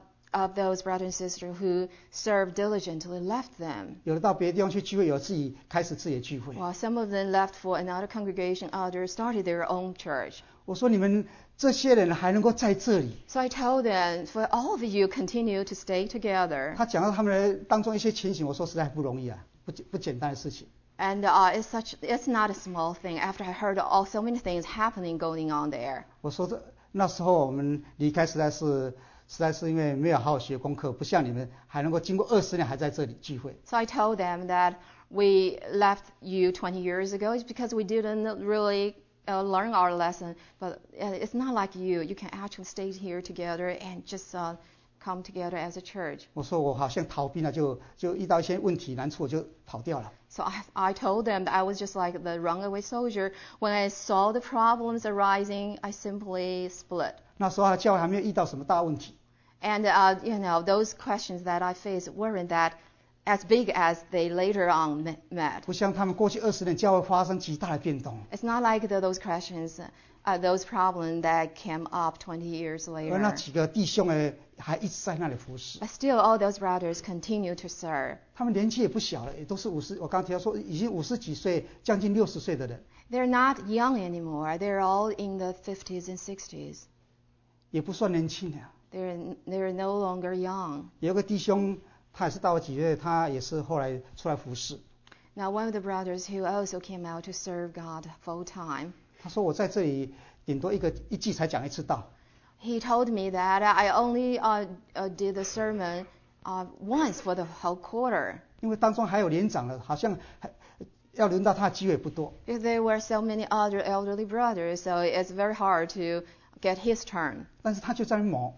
of those brothers and sisters who served diligently left them. 有的到别的地方去聚会，有开始自己的聚会。 While some of them left for another congregation, others started their own church. 我说你们这些人还能够在这里。 So I told them, for all of you, continue to stay together. 他讲到他们的当中一些情形，我说实在不容易啊，不简单的事情。 And it's not a small thing. After I heard so many things happening going on there. 我说那时候我们离开实在是因为没有好好学功课，不像你们还能够经过20年还在这里聚会。 So I told them that we left you 20 years ago is because we didn't really learn our lesson. But it's not like you. You can actually stay here together and just come together as a church. 我说我好像逃避了，就遇到一些问题难处，我就跑掉了。 So I told them that I was just like the runaway soldier. When I saw the problems arising, I simply split. 那时候教会还没有遇到什么大问题。 And those questions that I faced weren't that as big as they later on met. 不像他们过去20年教会发生极大的变动。 It's not like those questions, those problems that came up 20 years 而那 later. 几个弟兄呢，还一直在那里服侍。 But still, all those brothers continue to serve. 他们年纪也不小了，也都是50，我刚提到说已经50几岁，将近60岁的人， They're not young anymore. They're all in the 50s and 60s. 也不算年轻了。 They're no longer young. 有个弟兄，他也是到了几岁，他也是后来出来服侍。 Now, one of the brothers who also came out to serve God full time, 他说我在这里顶多一季才讲一次道。 he told me that I only did the sermon once for the whole quarter. 因为当中还有年长的，好像要轮到他的机会不多。 Because there were so many other elderly brothers, so it's very hard to get his turn. 但是他就在那磨，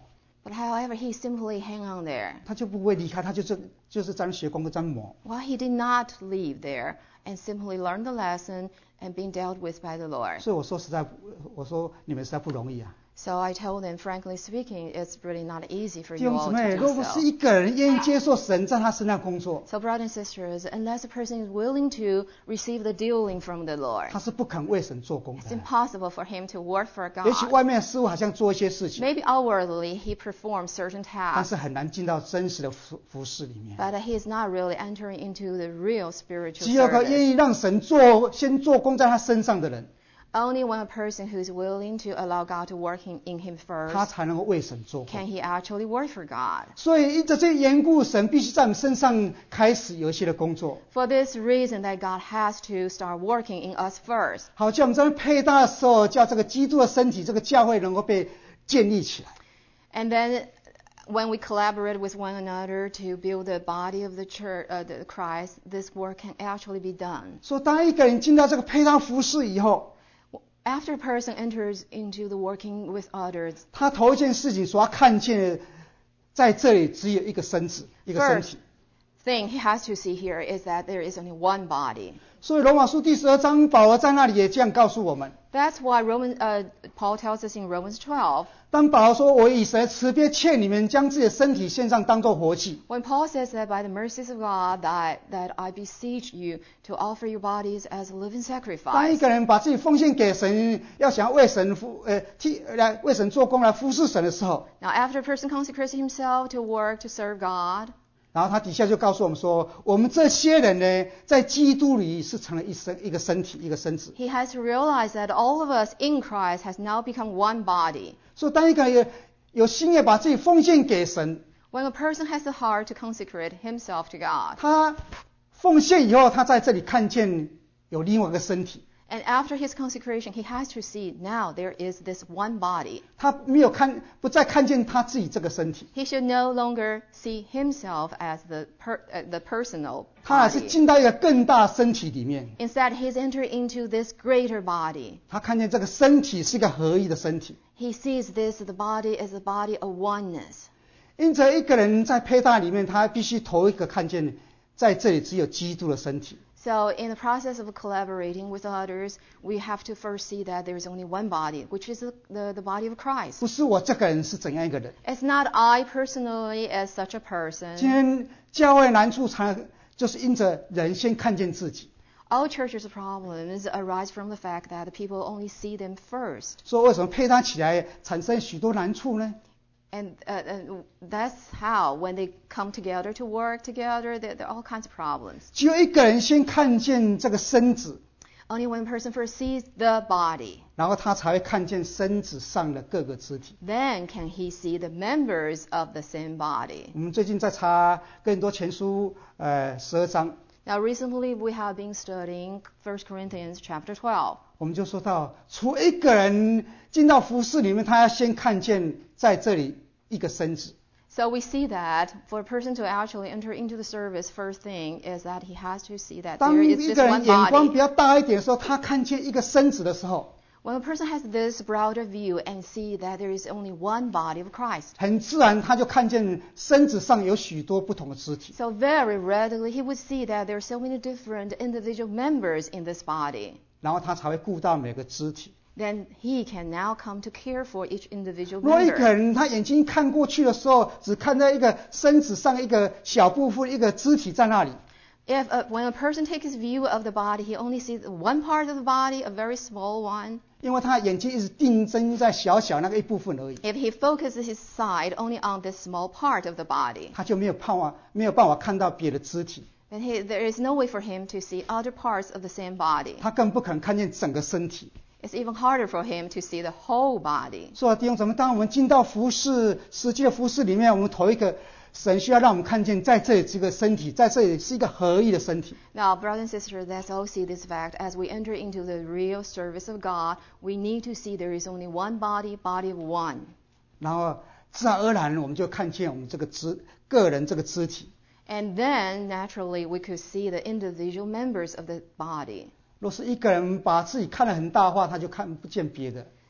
But however, he simply hang on there. 他就不会离开，他就是在那学功课在那磨。 Well, he did not leave there and simply learn the lesson and being dealt with by the Lord. 所以我说实在，我说你们实在不容易啊。 So I told them, frankly speaking, it's really not easy for 弟 you 兄姊 all 妹， to 如 do 果 so. 是一个人愿意接受神在他身上工作， So, brothers and sisters, unless a person is willing to receive the dealing from the Lord, 他是不肯为神做工 it's 的。 impossible for him to work for 也许 God. 外面似乎好像做一些事情， Maybe outwardly he performs certain 但 tasks, 是很难进到真实的服事里面。 but he is not really entering into the real spiritual 只有个愿 service. 意让神先做工在他身上的人， Only when a person who is willing to allow God to work in him 他 first 才能够为神做工。 can he actually work for God. 所以因着这些缘故，神必须在我们身上开始有一些的工作。 For this reason that God has to start working in us first. 好，叫我们在配搭的时候，叫这个基督的身体，这个教会能够被建立起来。 And then when we collaborate with one another to build the body of the church, the Christ, this work can actually be done. 说当一个人进到这个配搭服事以后， After a person enters into the working with others, 他头一件事情所要看见的，在这里只有一个身子，一个身 first 体。 thing he has to see here is that there is only one body. 所以罗马书第12章，保罗在那里也这样告诉我们。 That's why Paul tells us in Romans 12, 当保罗说：“我以神的慈悲劝你们，将自己的身体献上，当作活祭。” when Paul says that by the mercies of God that I beseech you to offer your bodies as a living 当一 sacrifice. 个人把自己奉献给神，要想要为神为神做工来服侍神的时候， Now after a person consecrates himself to work to serve God, 然后他底下就告诉我们说，我们这些人呢，在基督里是成了一个身体，一个身子。 he has to realize that all of us in Christ has now become one body. 所以当一个人有心愿把自己奉献给神， When a person has the heart to consecrate himself to God, 他奉献以后，他在这里看见有另外一个身体。 and after his consecration, he has to see now there is this one body. 他不再看见他自己这个身体， He should no longer see himself as the personal 他还是 body. 进到一个更大身体里面。 Instead, he's entered into this greater body. 他看见这个身体是一个合一的身体。 He sees this, the body is a body of oneness. 因此，一个人在配搭里面，他必须头一个看见，在这里只有基督的身体。 So in the process of collaborating with others, we have to first see that there is only one body, which is the body of Christ. 不是我这个人是怎样一个人。 It's not I personally as such a 今 person. 天教会难处就是因着人先看见自己。 All churches' problems arise from the fact that the people only see them first. 说为什么配搭起来产生许多难处呢？ And that's how, when they come together to work together, there are all kinds of problems. 只有一个人先看见这个身子， Only when a person first sees the body, 然后他才会看见身子上的各个肢体。 then can he see the members of the same body. 我们最近在查更多前书12章， Now, recently we have been studying 1 Corinthians chapter 12. 我们就说到，除一个人进到服事里面，他要先看见在这里一个身子。 So we see that for a person to actually enter into the service, first thing is that he has to see that 当 there 一 is this 个 one 人眼光比 body. 较大一点的时候，他看见一个身子的时候， When a person has this broader view and see that there is only one body of Christ, 很自然他就看见身子上有许多不同的肢体。 so very readily he would see that there are so many different individual members in this body. 然后他才会顾到每个肢体。 Then he can now come to care for each individual 如果一个 member. 人他眼睛看过去的时候，只看到一个身子上一个小部分，一个肢体在那里， When a person takes his view of the body, he only sees one part of the body, a very small one. 因为他眼睛一直定睛在小小那个一部分而已， If he focuses his sight only on this small part of the body, 他就没有办法看到别的肢体， then there is no way for him to see other parts of the same body. 他更不可能看见整个身体。 It's even harder for him to see the whole body. 所以弟兄姊妹，当我们进到实际的服事里面，我们头一个神需要让我们看见，在这里这个身体，在这里是一个合一的身体。 Now, brothers and sisters, let's all see this fact. As we enter into the real service of God, we need to see there is only one body, body of one. 然后自然而然，我们就看见我们这个个人这个肢体。 And then, naturally, we could see the individual members of the body. 若是一个人把自己看得很大化，他就看不见别的。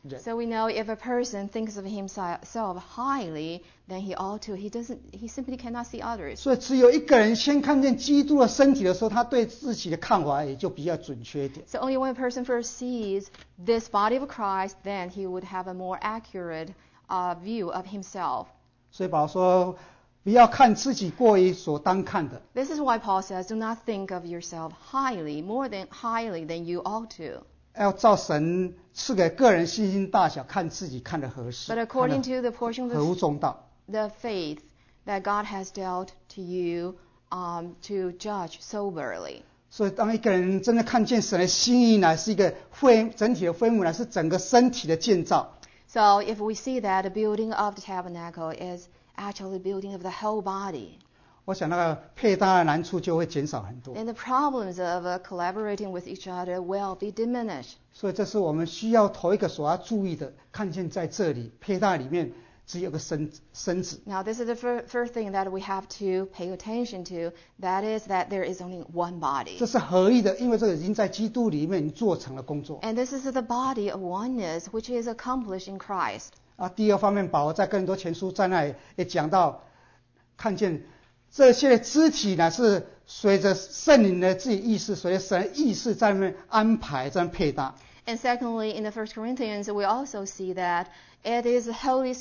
人。 So we know if a person thinks of himself highly, then he ought to. He simply cannot see others. 所以只有一个人先看见基督的身体的时候，他对自己的看法也就比较准确一点。 So only when a person first sees this body of Christ, then he would have a more accurate view of himself. 所以保罗说，不要看自己过于所当看的， This is why Paul says, do not think of yourself more highly than you ought to. 要照神赐给个人信心大小，看自己看的合适， But according to the portion 合乎 of 中道。 the faith that God has dealt to you, to judge soberly. 所以当一个人真的看见神的心意呢，是一个整体的恢复呢，是整个身体的建造。 So if we see that the building of the tabernacle is actually building of the whole body, 我想那个配搭的难处就会减少很多。 then the problems of collaborating with each other will be diminished. 所以这是我们需要头一个所要注意的，看见在这里配搭里面只有个身子。 Now this is the first thing that we have to pay attention to. That is that there is only one body. 这是合一的，因为这个已经在基督里面做成了工作。 And this is the body of oneness which is accomplished in Christ. 第二方面，保罗在哥林多前书在那里也讲到，看见这些肢体呢是随着圣灵的自己意识，随着神的意识在那边安排，在那边配搭。 And secondly, in the 1 Corinthians, we also see that it is the Holy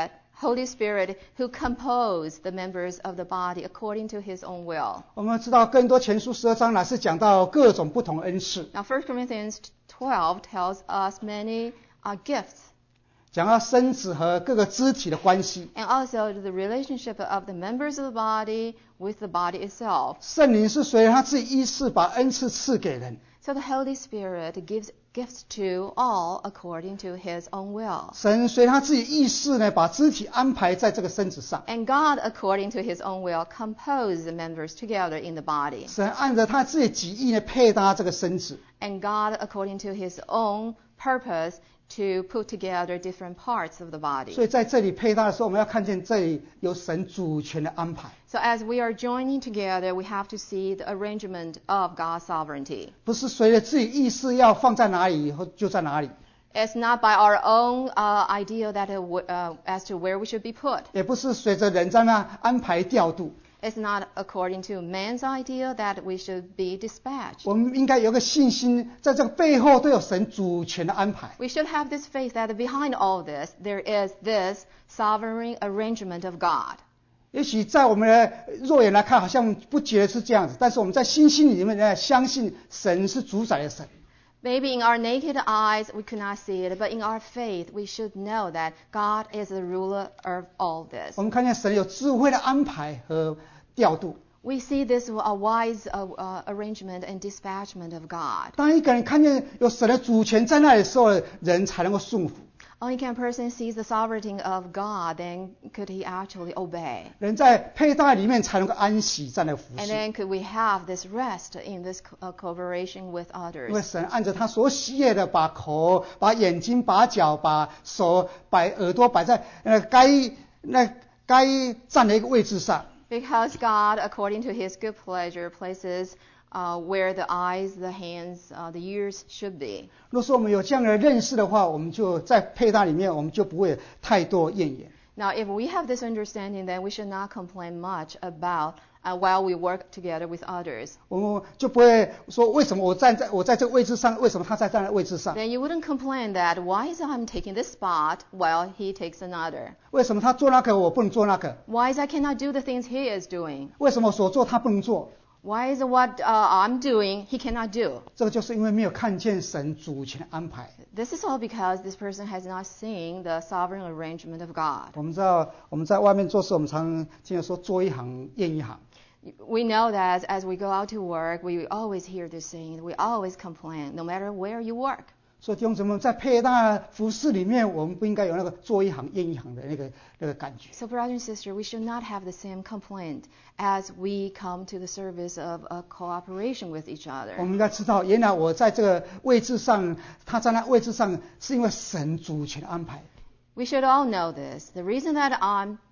Spirit who composed the members of the body according to His own will. 我们知道哥林多前书12章呢是讲到各种不同的恩赐， Now 1 Corinthians 12 tells us many gifts, 讲到身子和各个肢体的关系。 and also the relationship of the members of the body with the body itself. 圣灵是随着他自己意识把恩赐赐给人， So the Holy Spirit gives gifts to all according to His own will. 神随他自己意识呢把肢体安排在这个身子上， And God, according to His own will, composed the members together in the body. 神按照他自己己意呢配搭这个身子。 And God, according to His own purpose, to put together different parts of the 所 body. 以在这里配搭的时候，我们要看见这里有神主权的安排， So as we are joining together, we have to see the arrangement of God's sovereignty. 不是随着自己意识要放在哪里以后就在哪里， It's not by our own idea that as to where we should be put. 也不是随着人在那安排调度。 It's not according to man's idea that we should be dispatched. 我们应该有个信心，在这个背后都有神主权的安排。 We should have this faith that behind all this, there is this sovereign arrangement of God. 也许在我们的肉眼来看，好像不觉得是这样子，但是我们在心里面呢，相信神是主宰的神。 Maybe in our naked eyes we could not see it, but in our faith we should know that God is the ruler of all this. 我们看见神有智慧的安排和调度。 We see this wise arrangement and dispatchment of God. 当一个人看见有神的主权在那里的时候，人才能够顺服。 Only can a person see the sovereignty of God, then could he actually obey. 人在配搭里面才能够安息，在那服 And 侍。 then could we have this rest in this cooperation with 因为 others. 神按着他所喜悦的，把口、把眼睛、把脚、把手、把耳朵摆在该站的一个位置上。 Because God, according to His good pleasure, places where the eyes, the hands, the ears should be. 若说我们有这样的认识的话，我们就在配搭里面，我们就不会有太多怨言。 Now, if we have this understanding, then we should not complain much about while we work together with others. 我们就不会说为什么我在这个位置上，为什么他在这样的位置上？ Then you wouldn't complain that why is I'm taking this spot while he takes another? 为什么他做那个我不能做那个？ Why is I cannot do the things he is doing? 为什么我所做他不能做？ Why is what I'm doing he cannot do? 这个就是因为没有看见神主权的安排。 This is all because this person has not seen the sovereign arrangement of God. 我们知道我们在外面做事，我们常经常说做一行厌一行。 We know that as we go out to work, we always hear this saying, we always complain, no matter where you work. 所以弟兄姊妹，在配搭服饰里面，我们不应该有那个做一行厌一行的那个感觉。 So, brother and sister, we should not have the same complaint as we come to the service of a cooperation with each 我 other. 们应该知道，原来我在这个位置上，他在那位置上，是因为神主权安排。 We should all know this. The reason that I'm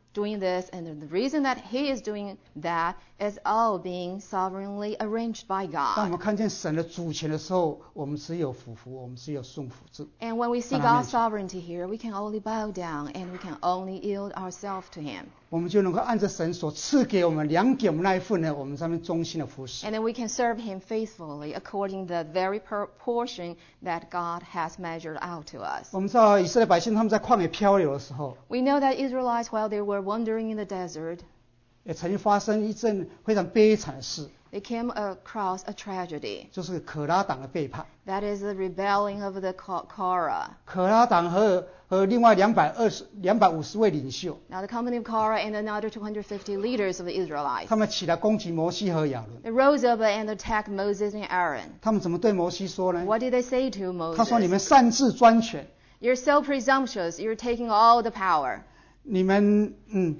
doing this, and the reason that he is doing that is all being sovereignly arranged by 当我们 God. 看见神的主权的时候，我们只有俯伏，我们只有顺服之。 And when we see 在他面 God's 前 sovereignty here, we can only bow down and we can only yield ourselves to him. 我们就能够按着神所赐给我们量给我们那一份呢，我们上面忠心的服侍。 And then we can serve him faithfully according to the very portion that God has measured out to us. 我们知道以色列百姓他们在旷野漂流的时候， We know that Israelites, while they were wandering in the desert, 也曾经发生一阵非常悲惨的事， they came across a tragedy. 就是可拉党的背叛。 That is the rebelling of the Korah. 可拉党和另外250位领袖， Now the company of Korah and another 250 leaders of the Israelites. 他们起来攻击摩西和亚伦。 They rose up and attacked Moses and Aaron. 他们怎么对摩西说呢？ What did they say to 他说：“你 Moses? 们擅自专权， You're so presumptuous. You're taking all the power. 你们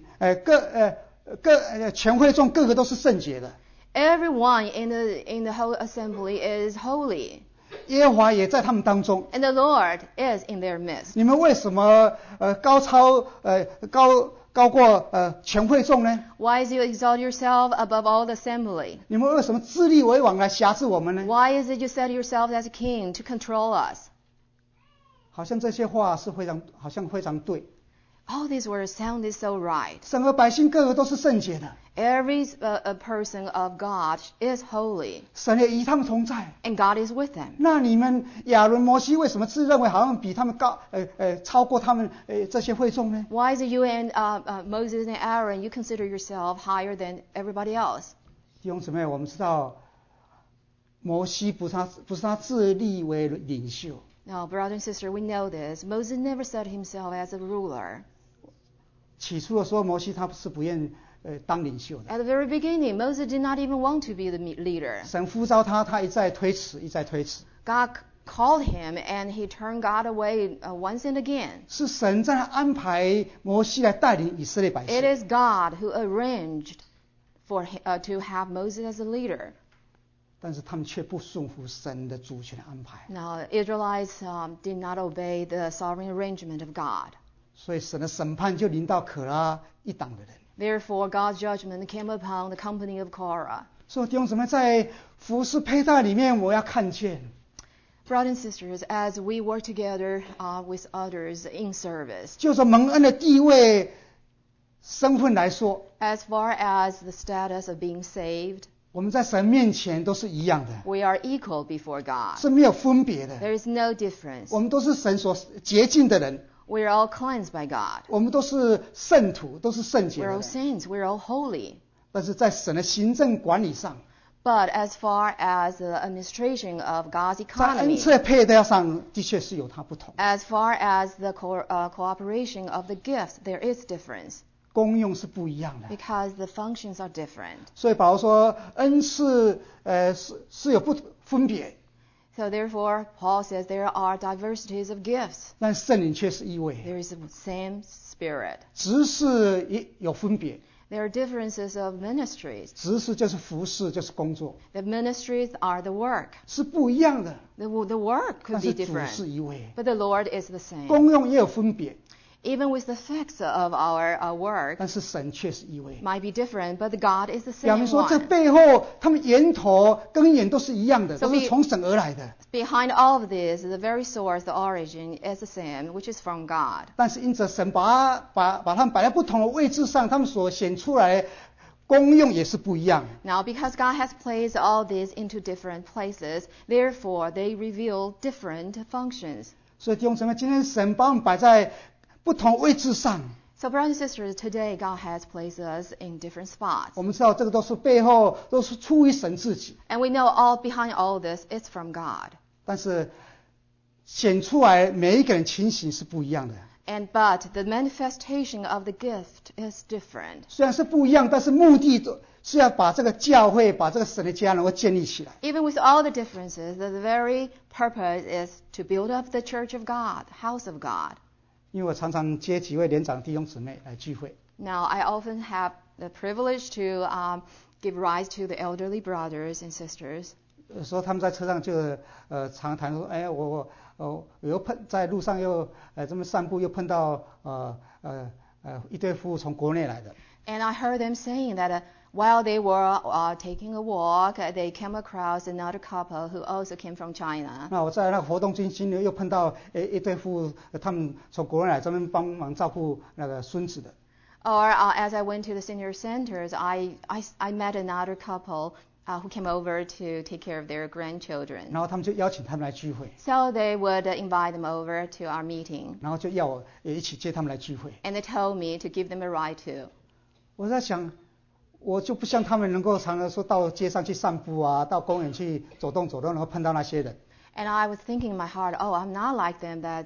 全会众个个都是圣洁的， Everyone in the whole assembly is holy, 耶和华也在他们当中。 and the Lord is in their midst. 你们为什么高过全会众呢？ Why is you exalt yourself above all the assembly? 你们为什么自立为王来辖制我们呢？” Why is it you set yourself as a king to control us? 好像这些话是好像非常对。 All these words sounded so right. 神和百姓个个都是圣洁的， Every person of God is holy, 神也与他们同在。 and God is with them. 那你们亚伦、摩西为什么自认为好像比他们超过他们这些会众呢？ Why is it you and Moses and Aaron, you consider yourself higher than everybody else? 弟兄姊妹，我们知道摩西不是他自立为领袖， Now, brother and sister, we know this. Moses never set himself as a ruler. 起初的时候，摩西他是不愿当领袖的。 At the very beginning, Moses did not even want to be the leader. 神呼召他，他一再推辞，一再推辞。 God called him, and he turned God away once and again. 是神在安排摩西来带领以色列百 It 姓。 is God who arranged for to have Moses as a leader. 但是他们却不顺服神的主权的安排， Now, Israelites did not obey the sovereign arrangement of God. 所以神的审判就临到可拉一党的人。 Therefore, God's judgment came upon the company of Korah. 所以弟兄姊妹，在服事佩戴里面，我要看见 Brothers and sisters, as we work together with others in service, 就是蒙恩的地位、身份来说， as far as the status of being saved, 我们在神面前都是一样的， we are equal before God. 是没有分别的。 There is no difference. 我们都是神所洁净的人， We are all cleansed by God. 我们都是圣徒，都是圣洁 We're 的 all 人。 saints. We're all holy. 但是在神的行政管理上， But as far as the administration of God's 在恩 economy, 赐的佩戴上，的确是有它不同， as far as the cooperation of the gifts, there is difference 功用是不一样的。 because the functions are different. 所以保罗说，恩赐是有不分别， So therefore, Paul says there are diversities of gifts. 但圣灵却是一位。 There is the same Spirit. 执事也有分别， There are differences of ministries. 执事就是服侍，就是工作， The ministries are the work. 是不一样的。 The work 但 could 是 be 主是 different, 一位， but the Lord is the same. 功用也有分别， Even with the effects of our work, 但是神却是一位。 might be different, but God is the 表 same 明说，这 one. 背后他们源头根源都是一样的， So 都是从神而来的。 Behind all of this, the very source, the origin, is the same, which is from God. 但是因着神把他们摆在不同的位置上，他们所显出来的功用也是不一样。 Now, because God has placed all this into different places, therefore they reveal different functions. 所以弟兄姊妹，今天神把我们摆在不同位置上， So, brothers and sisters, today God has placed us in different spots. 我们知道这个都是背后都是出于神自己， And we know all behind all this, it's from God. 但是显出来每一个人情形是不一样的。 But the manifestation of the gift is different. 虽然是不一样，但是目的是要把这个教会、把这个神的家能够建立起来。 Even with all the differences, the very purpose is to build up the church of God, house of God. 因为我常常接几位年长弟兄姊妹来聚会， Now, I often have the privilege to give rise to the elderly brothers and sisters. 有时候他们在车上就常谈说，哎，我又在路上又这么散步又碰到一对夫妇从国内来的。 And I heard them saying that while they were taking a walk, they came across another couple who also came from China. 那我在那个活动中心呢，又碰到一对夫妇，他们从国内来，专门帮忙照顾那个孙子的。 Or as I went to the senior centers, I met another couple who came over to take care of their grandchildren. 然后他们就邀请他们来聚会， So they would invite them over to our meeting. 然后就要我也一起接他们来聚会。 And they told me to give them a ride too. 我在想，我就不像他们能够常常说到街上去散步啊，到公园去走动，然后碰到那些人。 And I was thinking in my heart, oh, I'm not like them that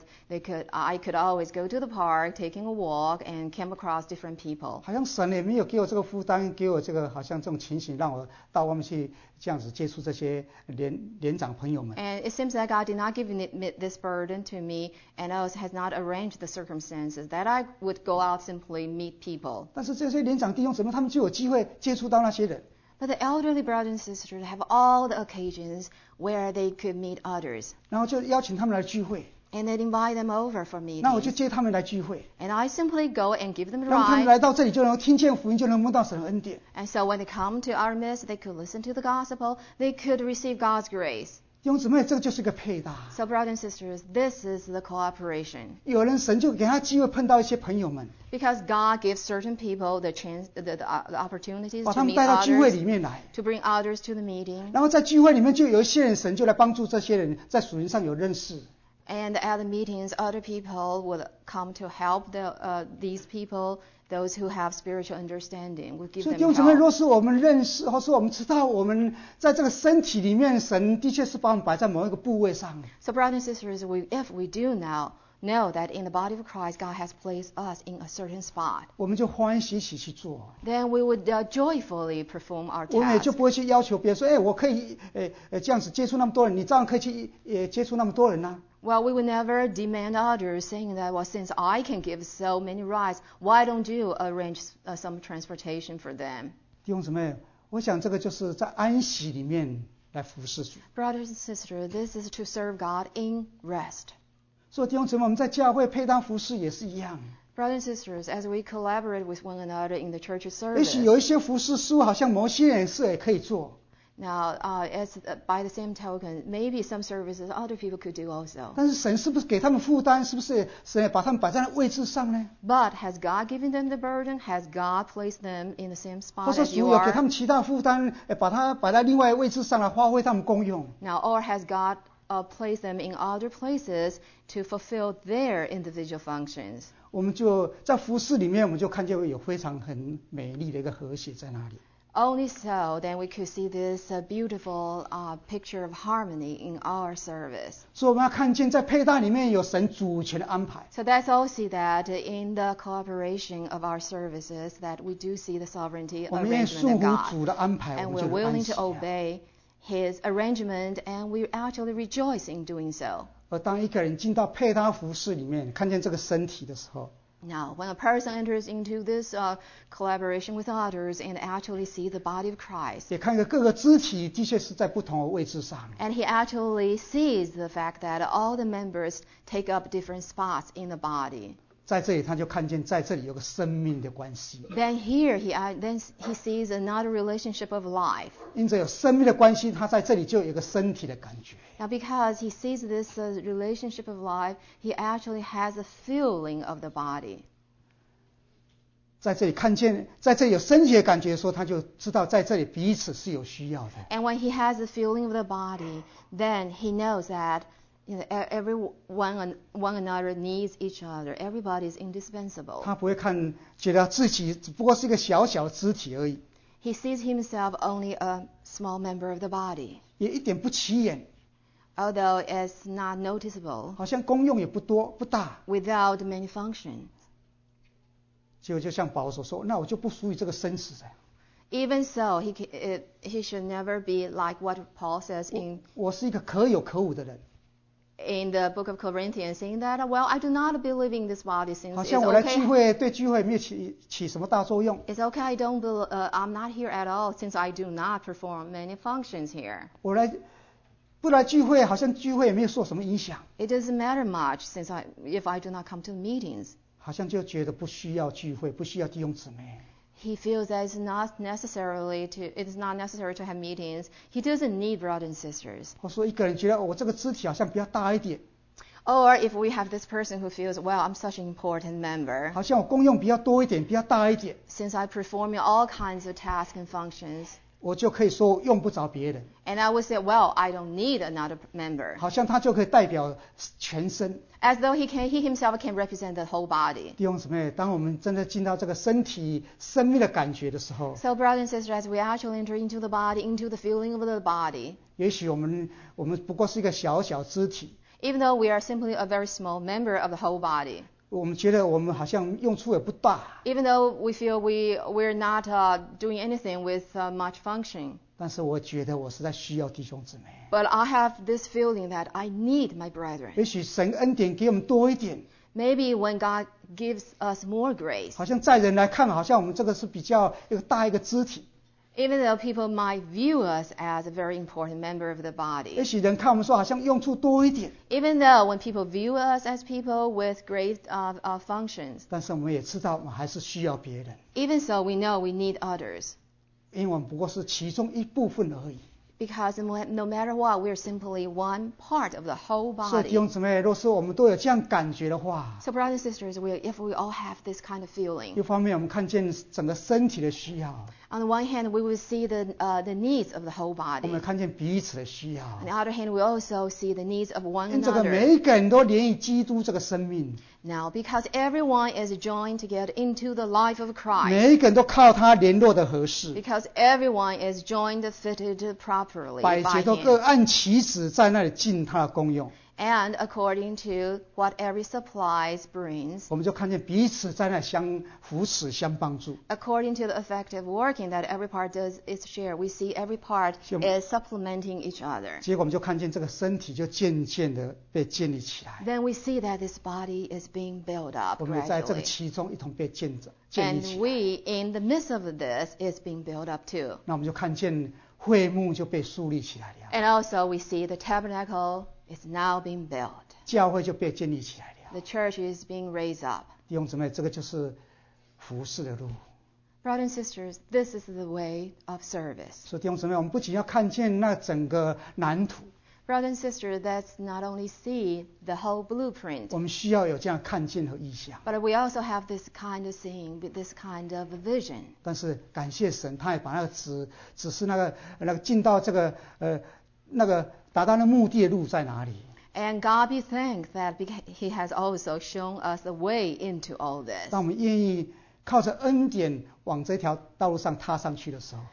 I could always go to the park, taking a walk, and came across different people. 好像神也没有给我这个负担，给我这个好像这种情形，让我到外面去这样子接触这些年长朋友们。 And it seems that God did not give this burden to me, and also has not arranged the circumstances that I would go out simply meet people. 但是这些年长弟兄姊妹，他们就有机会接触到那些人。 But the elderly brothers and sisters have all the occasions where they could meet others. 然后就邀请他们来聚会， And they'd invite them over for 那我就 meetings. 接他们来聚会， And I simply go and give them a 让他们 ride. 来到这里就能听见福音，就能摸到神的恩典。 And so when they come to our midst, they could listen to the gospel, they could receive God's grace. 弟兄姊妹，这个就是一个配搭。 So brothers and sisters, this is the cooperation. 有人神就给他机会碰到一些朋友们， Because God gives certain people the chance, the opportunities 把 to 他们 meet 带到聚会 others, 里面来， to bring others to the meeting. 然后在聚会里面就有一些人，神就来帮助这些人在属灵上有认识。 And at the meetings, other people would come to help these people, those who have spiritual understanding, would give 所以 them 弟兄姊妹， help. 若是我们认识，或是我们知道，我们在这个身体里面，神的确是把我们摆在某一个部位上。 So brothers and sisters, if we do now know that in the body of Christ, God has placed us in a certain spot, 我们就欢喜一起去做， then we would joyfully perform our 我们也就 task. 不会去要求别人说，哎，我可以这样子接触那么多人，你照样可以去接触那么多人呐、 Well, we would never demand others saying that, well, since I can give so many rides, why don't you arrange some transportation for them? 弟兄姊妹，我想这个就是在安息里面来服侍主。 Brothers and sisters, this is to serve God in rest. 所以弟兄姊妹，我们在教会配搭服侍也是一样。 Brothers and sisters, as we collaborate with one another in the church 也许 service, 有一些服侍事务，好像某些人是也可以做， now, by the same token, maybe some services other people could do also. 但是神是不是给他们负担？是不是神也把他们摆在那位置上呢？ But has God given them the burden? Has God placed them in the same 或 spot 者 as 主 you 有给他 are? 们其他负担，把他摆在另外位置上来发挥他们功用。 Now, or has God placed them in other places to fulfill their individual functions? 我们就在服侍里面，我们就看见有非常很美丽的一个和谐在那里。 Only so, then we could see this beautiful picture of harmony in our service. 所以我们要看见在配搭里面有神主权的安排。 So let's all see that in the cooperation of our services, that we do see the sovereignty 我们愿意 arrangement 顺 of 服 God. 主的安排， And 我们 we're 就能安 willing 息 to obey His arrangement, and we actually rejoice in doing so. 而当一个人进到配搭服饰里面，看见这个身体的时候， Now, when a person enters into this collaboration with others and actually see the body of Christ, 也看见各个肢体的确是在不同的位置上。 and he actually sees the fact that all the members take up different spots in the body, 在这里他就看见在这里有个生命的关系， then here he sees another relationship of life. 因着有生命的关系，他在这里就有一个身体的感觉。 Now, because he sees this relationship of life, he actually has a feeling of the body. 在这里看见，在这里有身体的感觉的时候，他就知道在这里彼此是有需要的。 And when he has the feeling of the body, then he knows that one another needs each other. Everybody is indispensable. 他不会觉得自己只不过是一个小小的肢体而已， He sees himself only a small member of the body, 也一点不起眼， although it's not noticeable, 好像功用也不多不大。 without many functions. 就像保罗所说，那我就不属于这个生死的。 Even so, he should never be like what Paul says 我是一个可有可无的人， in the book of Corinthians, saying that, well, I do not believe in this body, since 好 it's 像我来聚 okay. 会对聚会没有起什么大作用。 It's okay. I'm not here at all, since I do not perform many functions here. 我不来聚会，好像聚会也没有受什么影响。 It doesn't matter much, if I do not come to the meetings. 好像就觉得不需要聚会，不需要弟兄姊妹。 He feels that it's not necessary to have meetings. He doesn't need brothers and sisters. 或说一个人觉得我这个肢体好像比较大一点， Or if we have this person who feels, well, I'm such an important member. 好像我功用比较多一点，比较大一点， Since I perform all kinds of tasks and functions, 我就可以说用不着别人， and I would say, well, I don't need another member. 好像他就可以代表全身。 As though he himself can represent the whole body. 弟兄姊妹，当我们真的进到这个身体生命的感觉的时候， So brothers and sisters, as we actually enter into the body, into the feeling of the body, 也许我们不过是一个小小肢体， even though we are simply a very small member of the whole body, 我们觉得我们好像用处也不大， even though we feel we're not doing anything with much function, 但是我觉得我实在需要弟兄姊妹。 but I have this feeling that I need my brethren. 也许神恩典给我们多一点， Maybe when God gives us more grace, 好像在人来看，好像我们这个是比较一个大一个肢体。 even though people might view us as a very important member of the 也 body, 许人看我们说好像用处多一点， even though when people view us as people with great functions, 但是我们也知道我们还是需要别人， even so we know we need others. 因为我们不过是其中一部分而已。 Because no matter what, we're simply one part of the whole 所以弟 body. 兄姊妹，若是我们都有这样感觉的话， So brothers and sisters, if we all have this kind of 一 feeling, 方面我们看见整个身体的需要， on the one hand, we will see the needs of the whole 我 body. 们看见彼此的需要 On the。other hand, we also see the needs of one 因这个 another. 每一个人都连于基督这个生命， Now, because everyone is joined together into the life of Christ, 每一个人都靠他联络的合适， because everyone is joined fitted properly 百 by 节都各 Him, 按其旨在那里尽他的功用， and according to what every supplies brings, 我们就看见彼此在那里相扶持、相帮助。 according to the effective working that every part does its share, we see every part 所以我们 is supplementing each other. 结果我们就看见这个身体就渐渐的被建立起来， Then we see that this body is being built up 我们也在这个 gradually. 其中一同被建立 And 起来。 we, in the midst of this, is being built up too. 那我们就看见会幕就被树立起来了， And also we see the tabernacle is now being built. 教会就被建立起来了。 The church is being raised up. 弟兄姊妹，这个就是服侍的路。 Brothers and sisters, this is the way of service. 所以弟兄姊妹，我们不仅要看见那整个蓝图， Brothers and sisters, let's not only see the whole blueprint, 我们需要有这样看见和意向。 but we also have this kind of seeing, this kind of vision. 但是感谢神，他也把那个只是那个进到这个那个达到那目的的路在哪里？ And God be thanked that He has also shown us the way into all this. 当我们愿意靠着恩典往这条道路上踏上去的时候，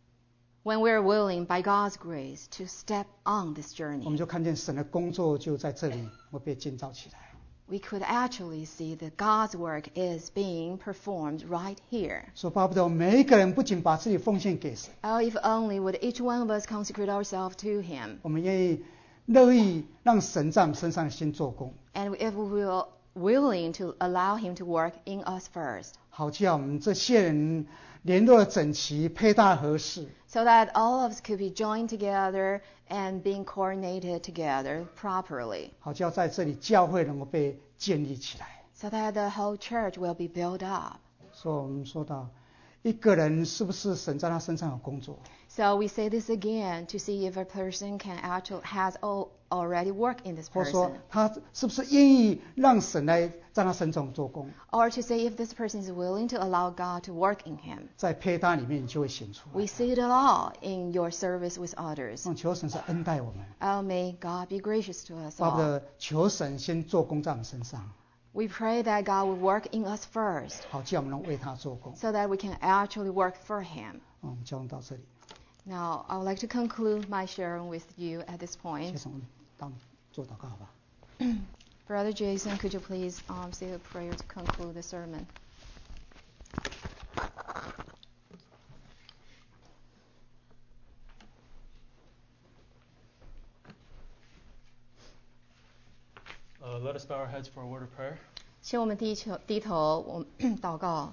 When we're willing, by God's grace, to step on this 我们 journey, 就看见神的工作就在这里会被建造起来。 we could actually see that God's work is being performed right here. 所以巴不得我们每一个人不仅把自己奉献给神， Oh, if only would each one of us consecrate ourselves to Him. 我们愿意乐意让神在我们身上先做工， And if we will willing to allow Him to work in us first, 好叫我们这些人联络整齐、配搭合适， so that all of us could be joined together and being coordinated together properly, 好叫在这里教会能够被建立起来。 so that the whole church will be built up. 所以我们说到一个人是不是神在他身上有工作， So we say this again to see if a person has already worked in this 或者说 person, 他是不是愿意让神来在他身上做工， or to say if this person is willing to allow God to work in him. 在配搭里面你就会显出 We 来。 see it all in your service with others. 求神是恩待我们， Oh, may God be gracious to us 巴不 all. 得求神先做工在我们身上， We pray that God will work in us first, 好叫我们能为他做工。 so that we can actually work for Him. 我们交通到这里， Now, I would like to conclude my sharing with you at this 谢 point. 谢我们当做祷告吧。 Brother Jason, could you please say a prayer to conclude the sermon? Let us bow our heads for a word of prayer. 请我们低头，我们祷告。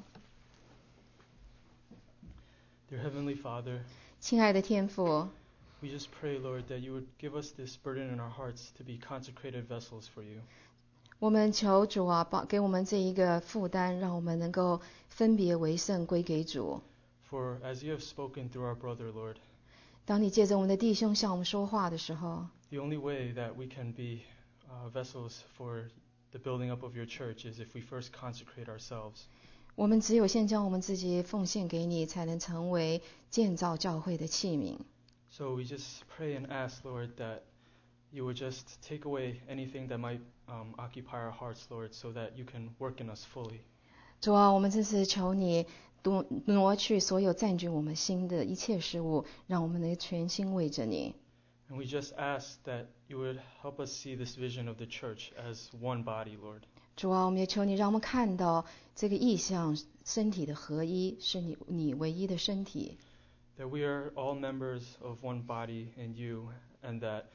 Dear Heavenly Father, 亲爱的天父， we just pray, Lord, that you would give us this burden in our hearts to be consecrated vessels for you. 我们求主啊，给我们这一个负担，让我们能够分别为圣，归给主。 For as you have spoken through our brother, Lord, 当你借着我们的弟兄向我们说话的时候， the only way that we can be vessels for the building up of your church is if we first consecrate ourselves. 我们只有先将我们自己奉献给你，才能成为建造教会的器皿。 So we just pray and ask, Lord, that you would just take away anything that might occupy our hearts, Lord, so that you can work in us fully. 主啊，我们这次求你挪去所有占据我们心的一切事物，让我们能全心为着你。 And we just ask that you would help us see this vision of the church as one body, Lord. 主啊，我们也求你让我们看到这个意象，身体的合一是你唯一的身体。 That we are all members of one body in you, and that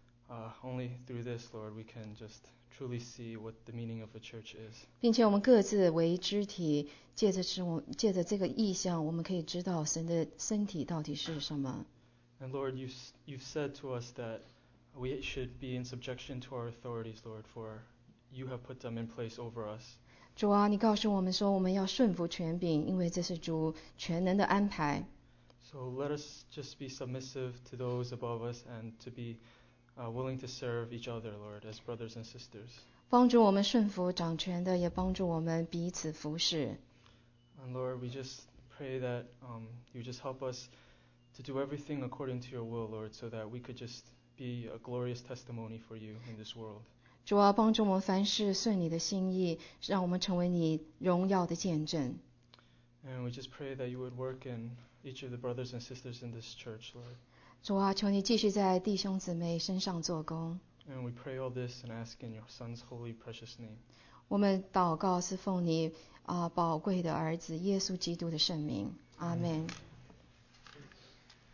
only through this, Lord, we can just truly see what the meaning of a church is. 并且我们各自为肢体，借着这个意象，我们可以知道神的身体到底是什么。 And Lord, you've said to us that we should be in subjection to our authorities, Lord, for you have put them in place over us. 主啊，你告诉我们说，我们要顺服权柄，因为这是主全能的安排。 So let us just be submissive to those above us and to be willing to serve each other, Lord, as brothers and sisters. 帮助我们顺服掌权的，也帮助我们彼此服侍。 And Lord, we just pray that you just help us to do everything according to your will, Lord, so that we could just be a glorious testimony for you in this world. 主啊，帮助我们凡事顺你的心意，让我们成为你荣耀的见证。 And we just pray that you would work in each of the brothers and sisters in this church, Lord. 主啊，求你继续在弟兄姊妹身上做工。 And we pray all this and ask in your Son's holy, precious name. 我们祷告是奉你宝贵的儿子耶稣基督的圣名，阿门。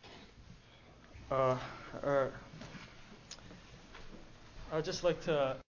I'd just like to